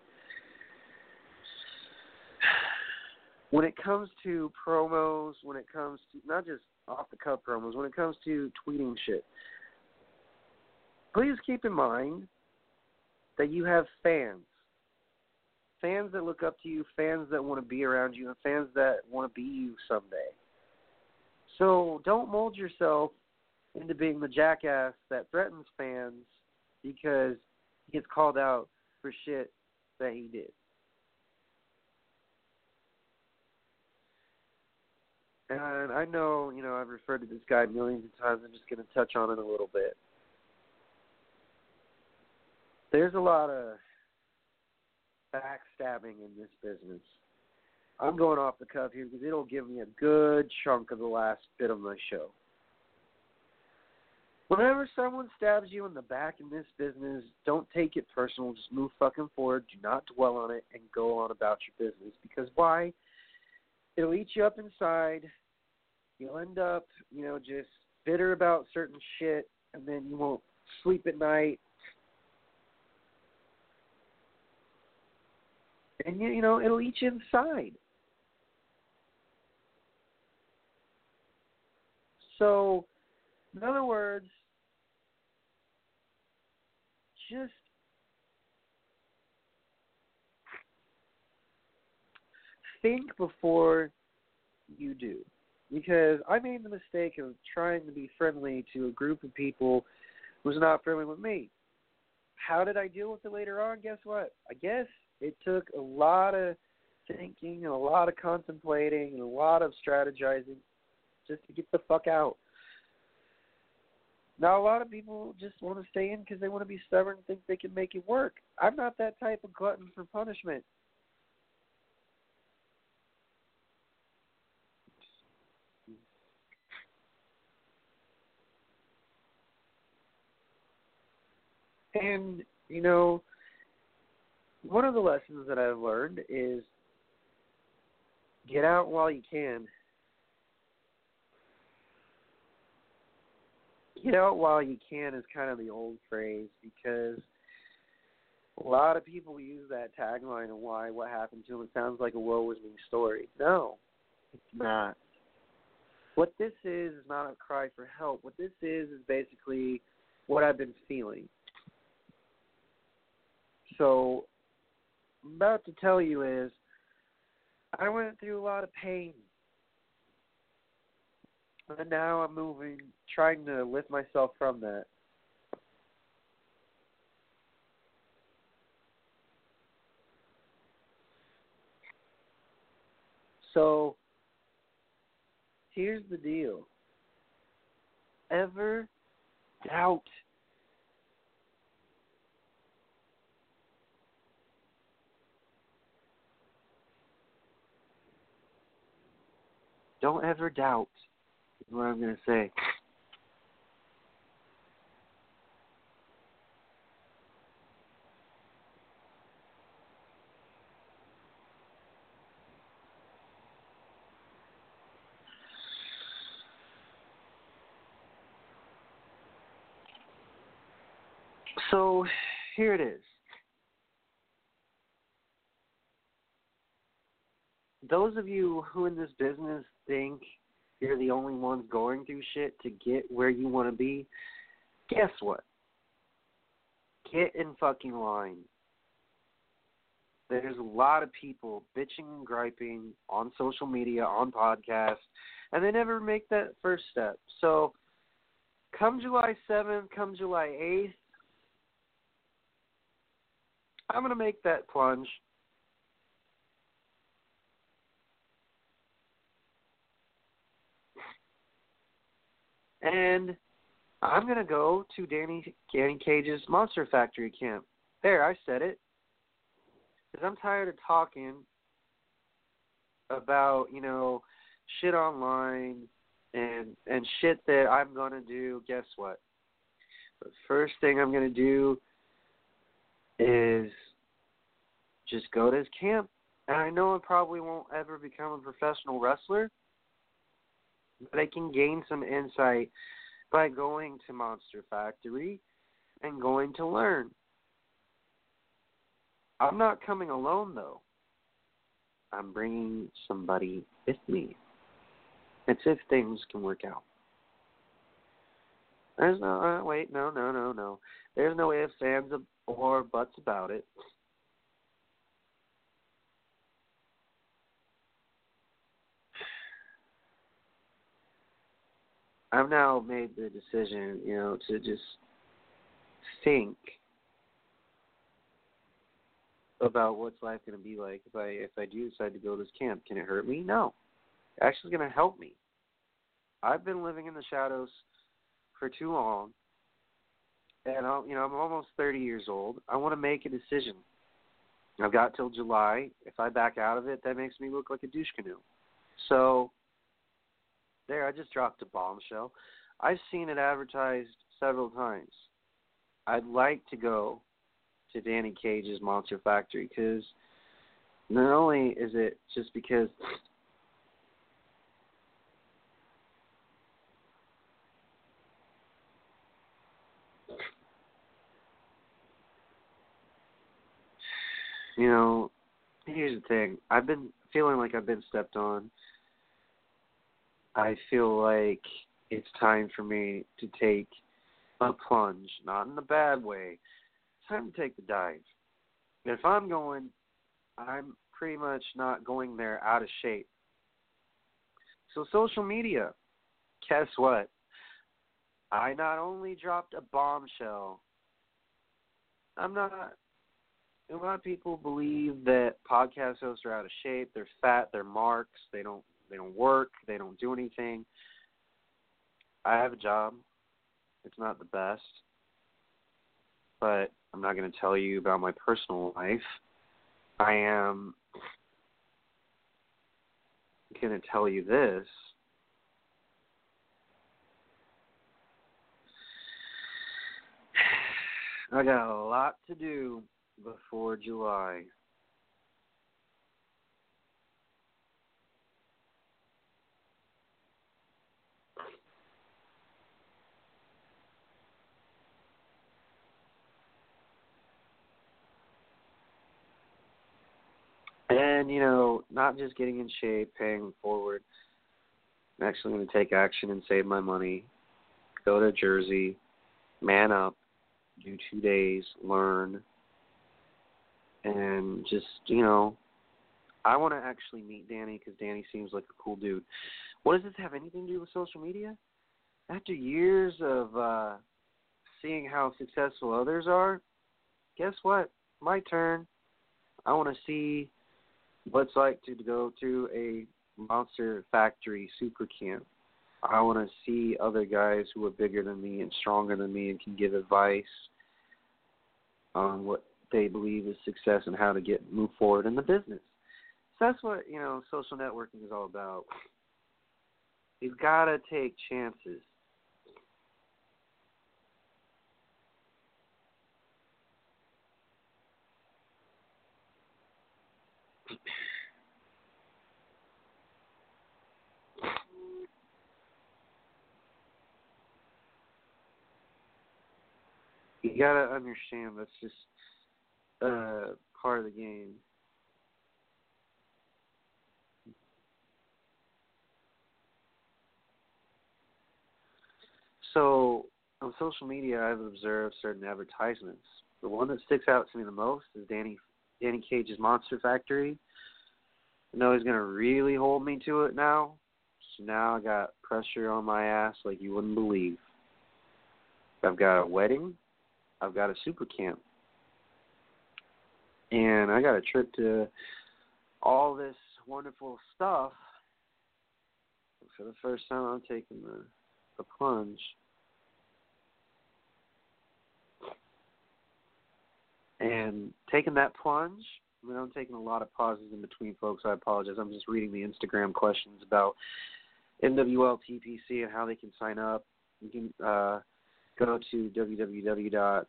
When it comes to promos, when it comes to, not just off-the-cuff promos, when it comes to tweeting shit, please keep in mind that you have fans. Fans that look up to you, fans that want to be around you, and fans that want to be you someday. So don't mold yourself into being the jackass that threatens fans because he gets called out for shit that he did. And I know, you know, I've referred to this guy millions of times. I'm just going to touch on it a little bit. There's a lot of backstabbing in this business. I'm going off the cuff here because it'll give me a good chunk of the last bit of my show. Whenever someone stabs you in the back in this business, don't take it personal. Just move fucking forward. Do not dwell on it and go on about your business. Because why? It'll eat you up inside. You'll end up, you know, just bitter about certain shit, and then you won't sleep at night. And, you, you know, it'll eat you inside. So, in other words, just think before you do. Because I made the mistake of trying to be friendly to a group of people who was not friendly with me. How did I deal with it later on? Guess what? I guess it took a lot of thinking and a lot of contemplating and a lot of strategizing just to get the fuck out. Now, a lot of people just want to stay in because they want to be stubborn and think they can make it work. I'm not that type of glutton for punishment. And, you know, one of the lessons that I've learned is get out while you can. Get out while you can is kind of the old phrase because a lot of people use that tagline of why, what happened to them. It sounds like a woe is me story. No, it's not. What this is is not a cry for help. What this is is basically what I've been feeling. So, what I'm about to tell you is, I went through a lot of pain. And now I'm moving, trying to lift myself from that. So, here's the deal. Ever doubt Don't ever doubt is what I'm going to say. So, here it is. Those of you who in this business think you're the only ones going through shit to get where you want to be, guess what? Get in fucking line. There's a lot of people bitching and griping on social media, on podcasts, and they never make that first step. So come July seventh, come July eighth, I'm going to make that plunge. And I'm going to go to Danny, Danny Cage's Monster Factory camp. There, I said it. Because I'm tired of talking about, you know, shit online and and shit that I'm going to do. Guess what? The first thing I'm going to do is just go to his camp. And I know I probably won't ever become a professional wrestler, but I can gain some insight by going to Monster Factory and going to learn. I'm not coming alone, though. I'm bringing somebody with me. It's if things can work out. There's no, uh, wait, no, no, no, no. There's no ifs, ands, or buts about it. I've now made the decision, you know, to just think about what's life going to be like if I if I do decide to go to this camp. Can it hurt me? No. actually going to help me. I've been living in the shadows for too long, and I'll, you know I'm almost thirty years old. I want to make a decision. I've got till July. If I back out of it, that makes me look like a douche canoe. So there, I just dropped a bombshell. I've seen it advertised several times. I'd like to go to Danny Cage's Monster Factory because not only is it just because you know, here's the thing. I've been feeling like I've been stepped on. I feel like it's time for me to take a plunge, not in a bad way. It's time to take the dive. If I'm going, I'm pretty much not going there out of shape. So social media, guess what? I not only dropped a bombshell, I'm not, a lot of people believe that podcast hosts are out of shape, they're fat, they're marks, they don't they don't work, they don't do anything. I have a job. It's not the best. But I'm not going to tell you about my personal life. I am going to tell you this. I got a lot to do before July. And, you know, not just getting in shape, paying forward. I'm actually going to take action and save my money. Go to Jersey, man up, do two days, learn, and just, you know, I want to actually meet Danny because Danny seems like a cool dude. What does this have anything to do with social media? After years of uh, seeing how successful others are, guess what? My turn. I want to see what it's like to go to a Monster Factory super camp. I want to see other guys who are bigger than me and stronger than me and can give advice on what they believe is success and how to get move forward in the business. So that's what, you know, social networking is all about. You've got to take chances. You got to understand that's just uh, part of the game. So on social media, I've observed certain advertisements. The one that sticks out to me the most is Danny Danny Cage's Monster Factory. I know he's going to really hold me to it now. So now I got pressure on my ass like you wouldn't believe. I've got a wedding. I've got a super camp. And I got a trip to all this wonderful stuff. For the first time, I'm taking the, the plunge. And taking that plunge, I mean, I'm taking a lot of pauses in between, folks. I apologize. I'm just reading the Instagram questions about N W L T P C and how they can sign up. You can uh, go to www dot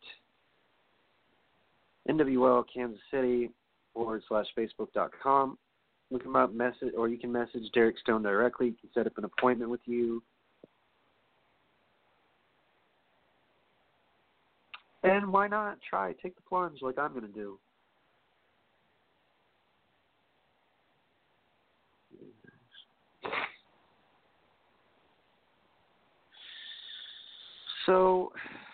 N W L Kansas City forward slash Facebook dot com. Look him up, message, or you can message Derek Stone directly. He can set up an appointment with you. And why not try? Take the plunge like I'm going to do. So,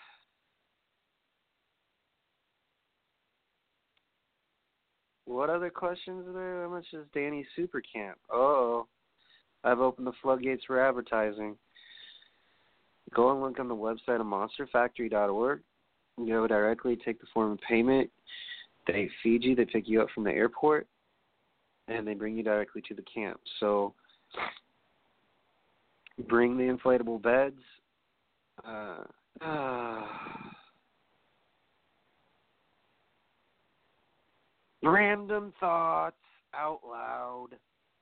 what other questions are there? How much is Danny's Super Camp? Oh, I've opened the floodgates for advertising. Go and look on the website of monster factory dot org. Go directly, take the form of payment. They feed you, they pick you up from the airport, and they bring you directly to the camp. So bring the inflatable beds. Uh, uh, random thoughts out loud.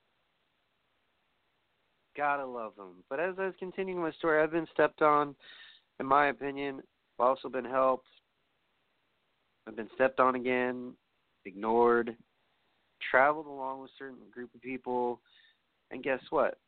Gotta love them. But as I was continuing my story, I've been stepped on, in my opinion. I've also been helped. I've been stepped on again, ignored, traveled along with a certain group of people, and guess what?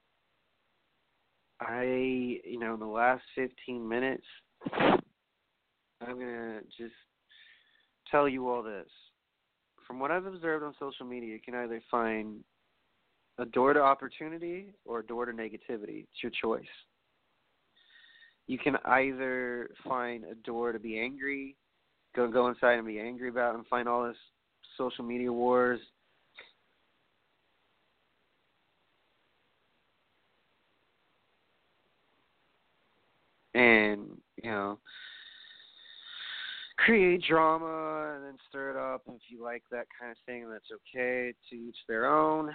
I, you know, in the last fifteen minutes, I'm going to just tell you all this. From what I've observed on social media, you can either find a door to opportunity or a door to negativity. It's your choice. You can either find a door to be angry, go go inside and be angry about and find all this social media wars. And, you know, create drama and then stir it up. And if you like that kind of thing, that's okay. To each their own.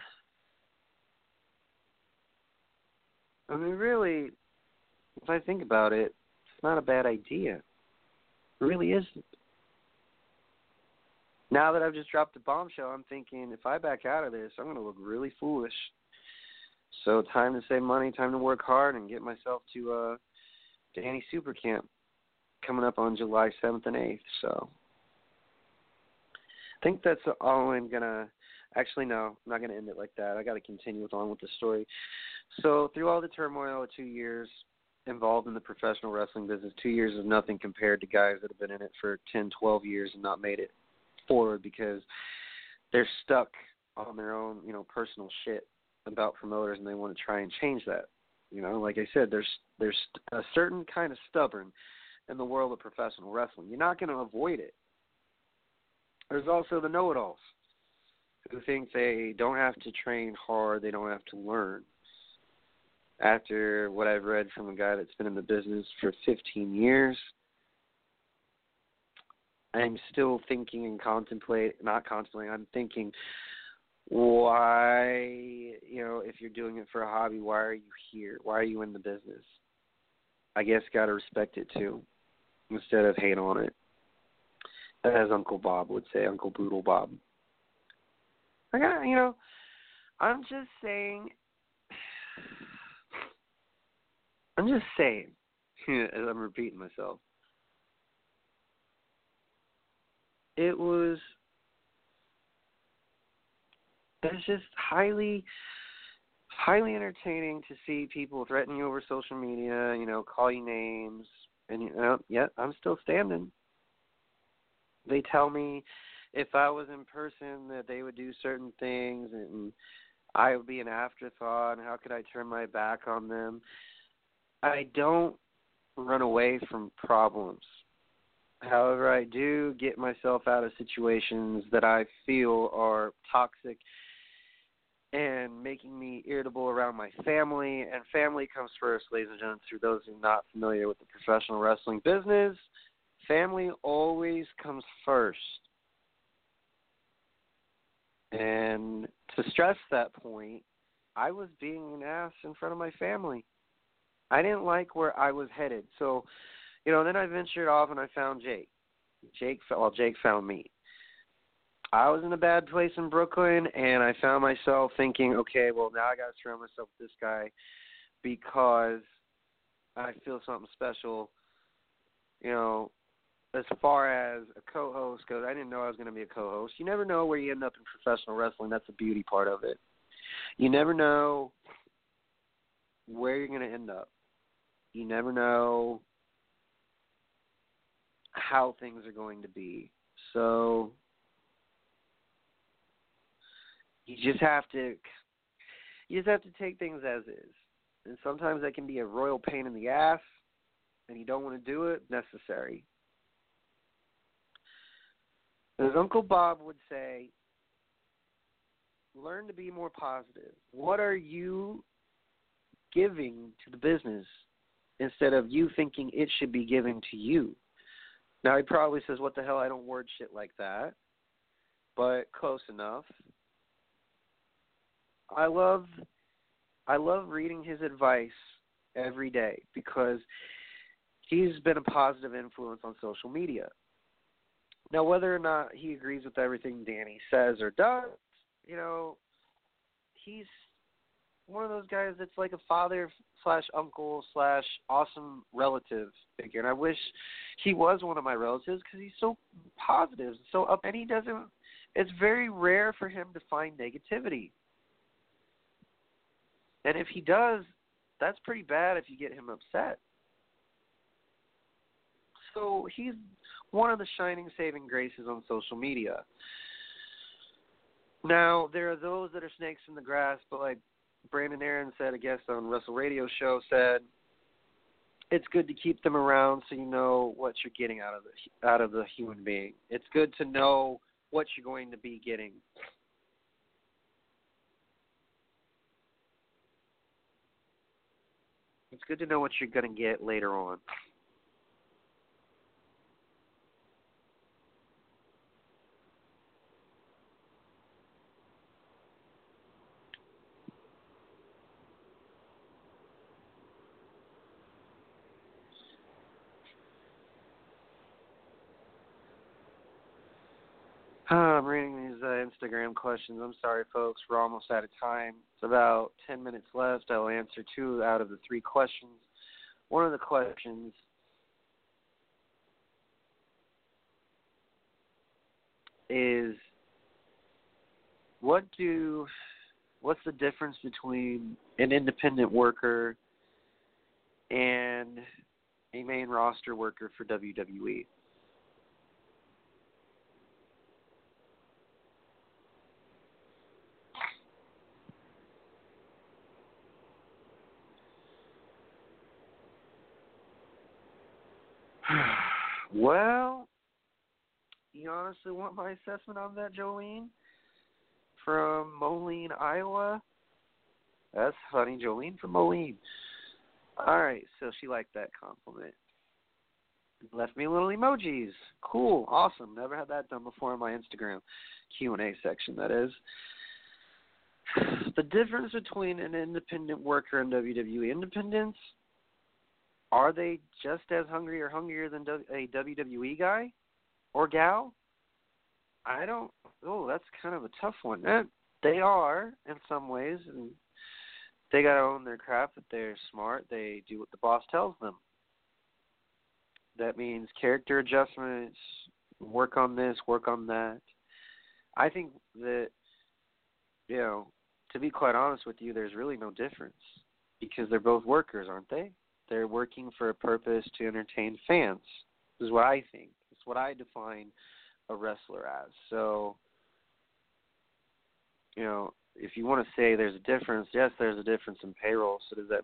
I mean, really, if I think about it, it's not a bad idea. It really isn't. Now that I've just dropped a bombshell, I'm thinking if I back out of this, I'm going to look really foolish. So time to save money, time to work hard, and get myself to uh, Danny Super Camp coming up on July seventh and eighth. So I think that's all I'm going to – actually, no, I'm not going to end it like that. I got to continue on with the story. So through all the turmoil of two years involved in the professional wrestling business, two years is nothing compared to guys that have been in it for ten, twelve years and not made it forward because they're stuck on their own, you know, personal shit about promoters and they want to try and change that. You know, like I said, there's there's a certain kind of stubborn in the world of professional wrestling. You're not going to avoid it. There's also the know-it-alls who think they don't have to train hard, they don't have to learn. After what I've read from a guy that's been in the business for fifteen years, I'm still thinking and contemplate, not contemplating, I'm thinking, why, you know, if you're doing it for a hobby, why are you here? Why are you in the business? I guess got to respect it too, instead of hate on it. As Uncle Bob would say, Uncle Boodle Bob. I got, you know, I'm just saying, I'm just saying, as I'm repeating myself, it was, it's just highly, highly entertaining to see people threaten you over social media, you know, call you names, and, you know, yet I'm still standing. They tell me if I was in person that they would do certain things and I would be an afterthought and how could I turn my back on them. I don't run away from problems. However, I do get myself out of situations that I feel are toxic and making me irritable around my family. And family comes first, ladies and gentlemen, for those who are not familiar with the professional wrestling business. Family always comes first. And to stress that point, I was being an ass in front of my family. I didn't like where I was headed. So, you know, then I ventured off and I found Jake. Jake, well, Jake found me. I was in a bad place in Brooklyn, and I found myself thinking, okay, well, now I got to surround myself with this guy because I feel something special, you know, as far as a co-host goes. I didn't know I was going to be a co-host. You never know where you end up in professional wrestling. That's the beauty part of it. You never know where you're going to end up. You never know how things are going to be. So you just have to you just have to take things as is. And sometimes that can be a royal pain in the ass and you don't want to do it, necessary. As Uncle Bob would say, learn to be more positive. What are you giving to the business instead of you thinking it should be given to you? Now, he probably says, what the hell, I don't word shit like that, but close enough. I love I love reading his advice every day because he's been a positive influence on social media. Now, whether or not he agrees with everything Danny says or does, you know, he's one of those guys that's like a father slash uncle slash awesome relative figure. And I wish he was one of my relatives because he's so positive, so up, and he doesn't, it's very rare for him to find negativity. And if he does, that's pretty bad if you get him upset. So he's one of the shining saving graces on social media. Now, there are those that are snakes in the grass, but like Brandon Aaron said, a guest on Russell Radio Show said, it's good to keep them around so you know what you're getting out of the out of the human being. It's good to know what you're going to be getting. It's good to know what you're going to get later on. Uh, I'm reading these uh, Instagram questions. I'm sorry, folks. We're almost out of time. It's about ten minutes left. I'll answer two out of the three questions. One of the questions is, what do, what's the difference between an independent worker and a main roster worker for W W E? Well, you honestly want my assessment on that, Jolene? From Moline, Iowa? That's funny, Jolene from Moline. All right, so she liked that compliment. Left me little emojis. Cool, awesome. Never had that done before in my Instagram Q and A section, that is. The difference between an independent worker and W W E independents, are they just as hungry or hungrier than a W W E guy or gal? I don't, oh, that's kind of a tough one. Eh, they are in some ways, and they got to own their craft, but they're smart. They do what the boss tells them. That means character adjustments, work on this, work on that. I think that, you know, to be quite honest with you, there's really no difference because they're both workers, aren't they? They're working for a purpose to entertain fans. This is what I think. It's what I define a wrestler as. So, you know, if you want to say there's a difference, yes, there's a difference in payroll. So does that...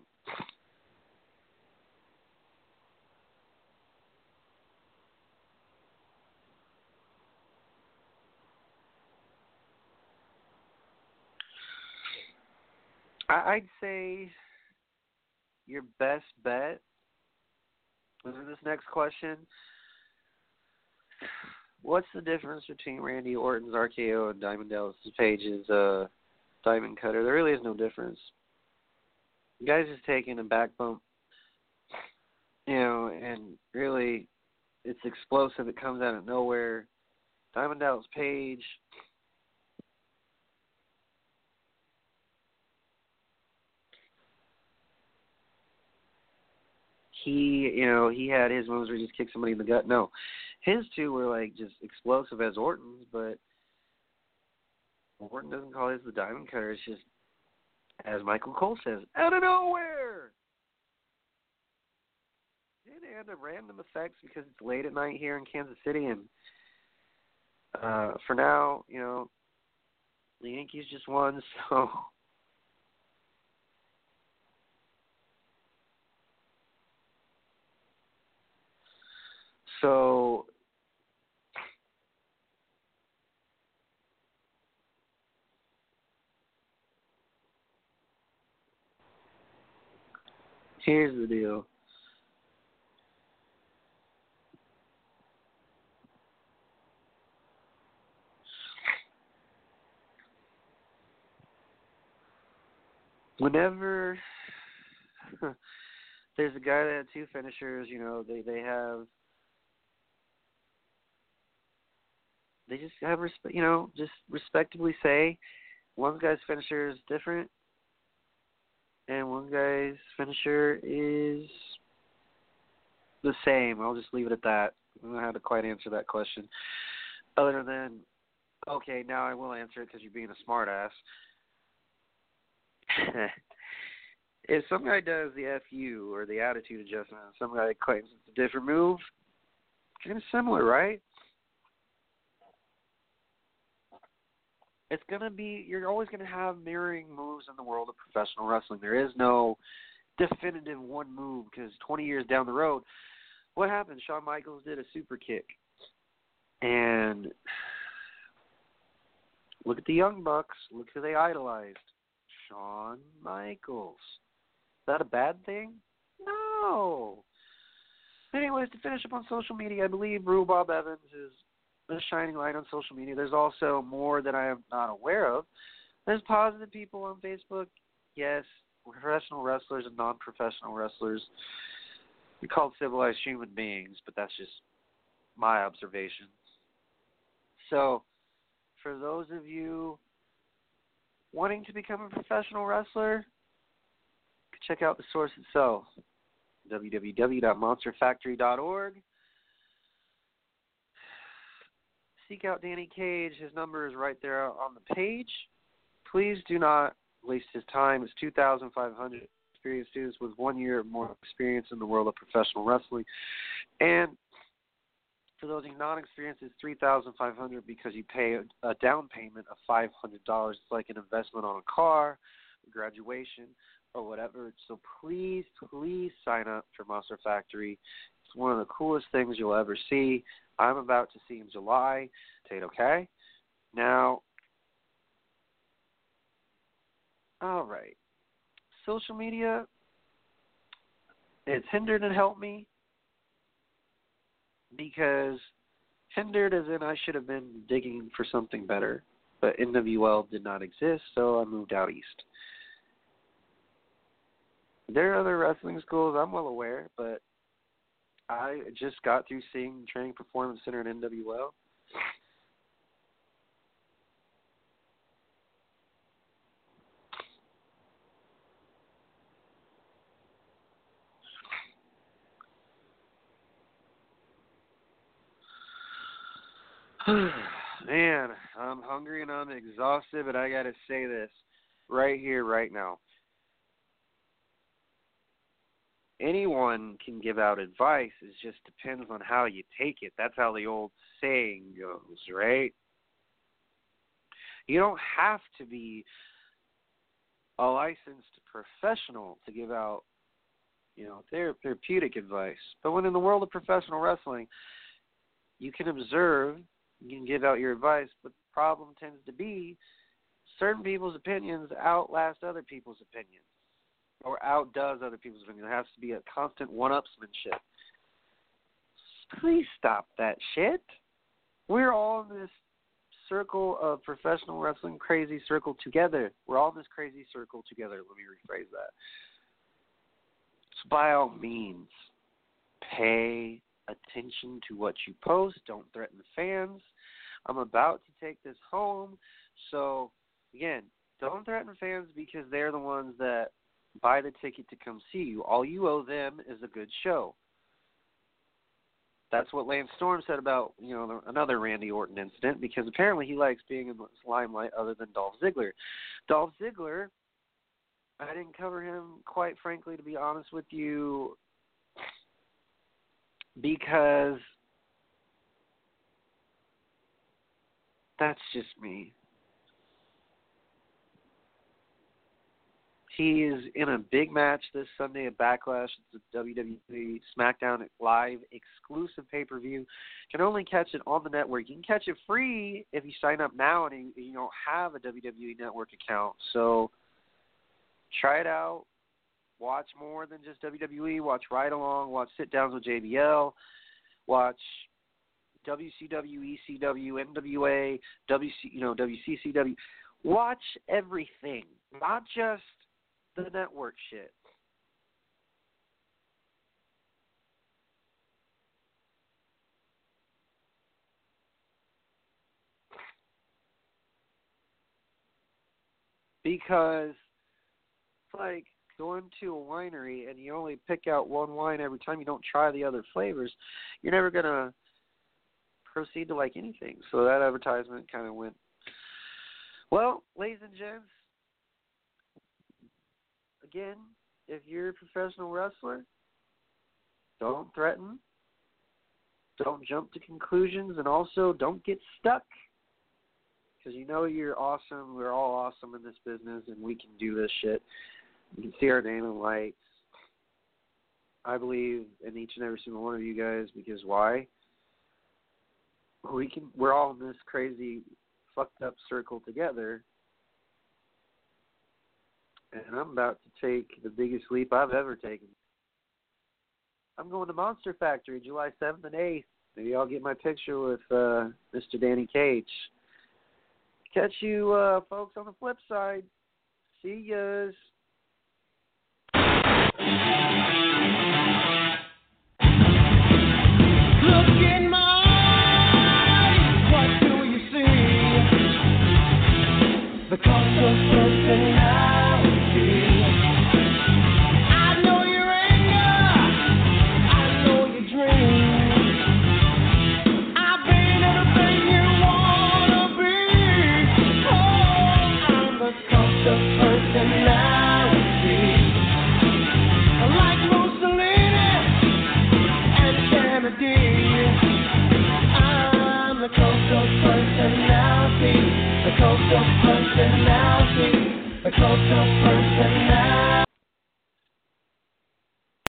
I'd say your best bet with this next question, what's the difference between Randy Orton's R K O and Diamond Dallas Page's uh, Diamond Cutter? There really is no difference. The guy's just taking a back bump, you know, and really it's explosive. It comes out of nowhere. Diamond Dallas Page, he, you know, he had his moves where he just kicked somebody in the gut. No, his two were like just explosive as Orton's, but Orton doesn't call his the Diamond Cutter. It's just, as Michael Cole says, out of nowhere. It had a random effects because it's late at night here in Kansas City, and uh, for now, you know, the Yankees just won, so. So, here's the deal. whenever there's a guy that had two finishers, you know, they, they have, they just have, respe- you know, just respectably say one guy's finisher is different and one guy's finisher is the same. I'll just leave it at that. I don't know how to quite answer that question. Other than, okay, now I will answer it because you're being a smart ass. If some guy does the F U or the attitude adjustment and some guy claims it's a different move, kind of similar, right? It's going to be, you're always going to have mirroring moves in the world of professional wrestling. There is no definitive one move because twenty years down the road, what happened? Shawn Michaels did a super kick. And look at the Young Bucks. Look who they idolized. Shawn Michaels. Is that a bad thing? No. Anyways, to finish up on social media, I believe Rhubarb Evans is a shining light on social media. There's also more that I am not aware of. There's positive people on Facebook. Yes, professional wrestlers and non-professional wrestlers. We're called civilized human beings, but that's just my observation. So, for those of you wanting to become a professional wrestler, check out the source itself, w w w dot monster factory dot org. Seek out Danny Cage. His number is right there on the page. Please do not waste his time. It's two thousand five hundred experienced students with one year or more experience in the world of professional wrestling. And for those who are not experienced, it's three thousand five hundred dollars because you pay a, a down payment of five hundred dollars. It's like an investment on a car, graduation, or whatever. So please, please sign up for Monster Factory. It's one of the coolest things you'll ever see. I'm about to see in July. Tate, okay? Now, all right. Social media, it's hindered and helped me because hindered as in I should have been digging for something better, but N W L did not exist, so I moved out east. There are other wrestling schools, I'm well aware, but I just got through seeing Training Performance Center in N W L. Man, I'm hungry and I'm exhausted, but I got to say this right here, right now. Anyone can give out advice. It just depends on how you take it. That's how the old saying goes, right? You don't have to be a licensed professional to give out, you know, therapeutic advice. But when in the world of professional wrestling, you can observe, you can give out your advice, but the problem tends to be certain people's opinions outlast other people's opinions. Or outdoes other people's opinions. There has to be a constant one-upsmanship. Please stop that shit. We're all in this circle of professional wrestling crazy circle together. We're all in this crazy circle together. Let me rephrase that. So by all means, pay attention to what you post. Don't threaten the fans. I'm about to take this home. So, again, don't threaten fans because they're the ones that buy the ticket to come see you. All you owe them is a good show. That's what Lance Storm said about, you know, another Randy Orton incident, because apparently he likes being in the limelight other than Dolph Ziggler. Dolph Ziggler, I didn't cover him, quite frankly, to be honest with you, because that's just me. He is in a big match this Sunday at Backlash. It's a W W E SmackDown Live exclusive pay-per-view. You can only catch it on the network. You can catch it free if you sign up now and you don't have a W W E Network account. So try it out. Watch more than just W W E. Watch Ride Along. Watch Sit-Downs with J B L. Watch W C W, E C W, N W A, W C, you know, W C C W. Watch everything, not just the network shit. Because it's like going to a winery and you only pick out one wine every time, you don't try the other flavors, you're never going to proceed to like anything. So that advertisement kind of went. Well, ladies and gents, again, if you're a professional wrestler, don't threaten, don't jump to conclusions, and also don't get stuck. Because you know you're awesome. We're all awesome in this business, and we can do this shit. You can see our name in lights. I believe in each and every single one of you guys, because why? We can. We're all in this crazy, fucked up circle together, and I'm about to take the biggest leap I've ever taken. I'm going to Monster Factory July seventh and eighth. Maybe I'll get my picture with uh, Mister Danny Cage. Catch you uh, folks on the flip side. See yas. Looking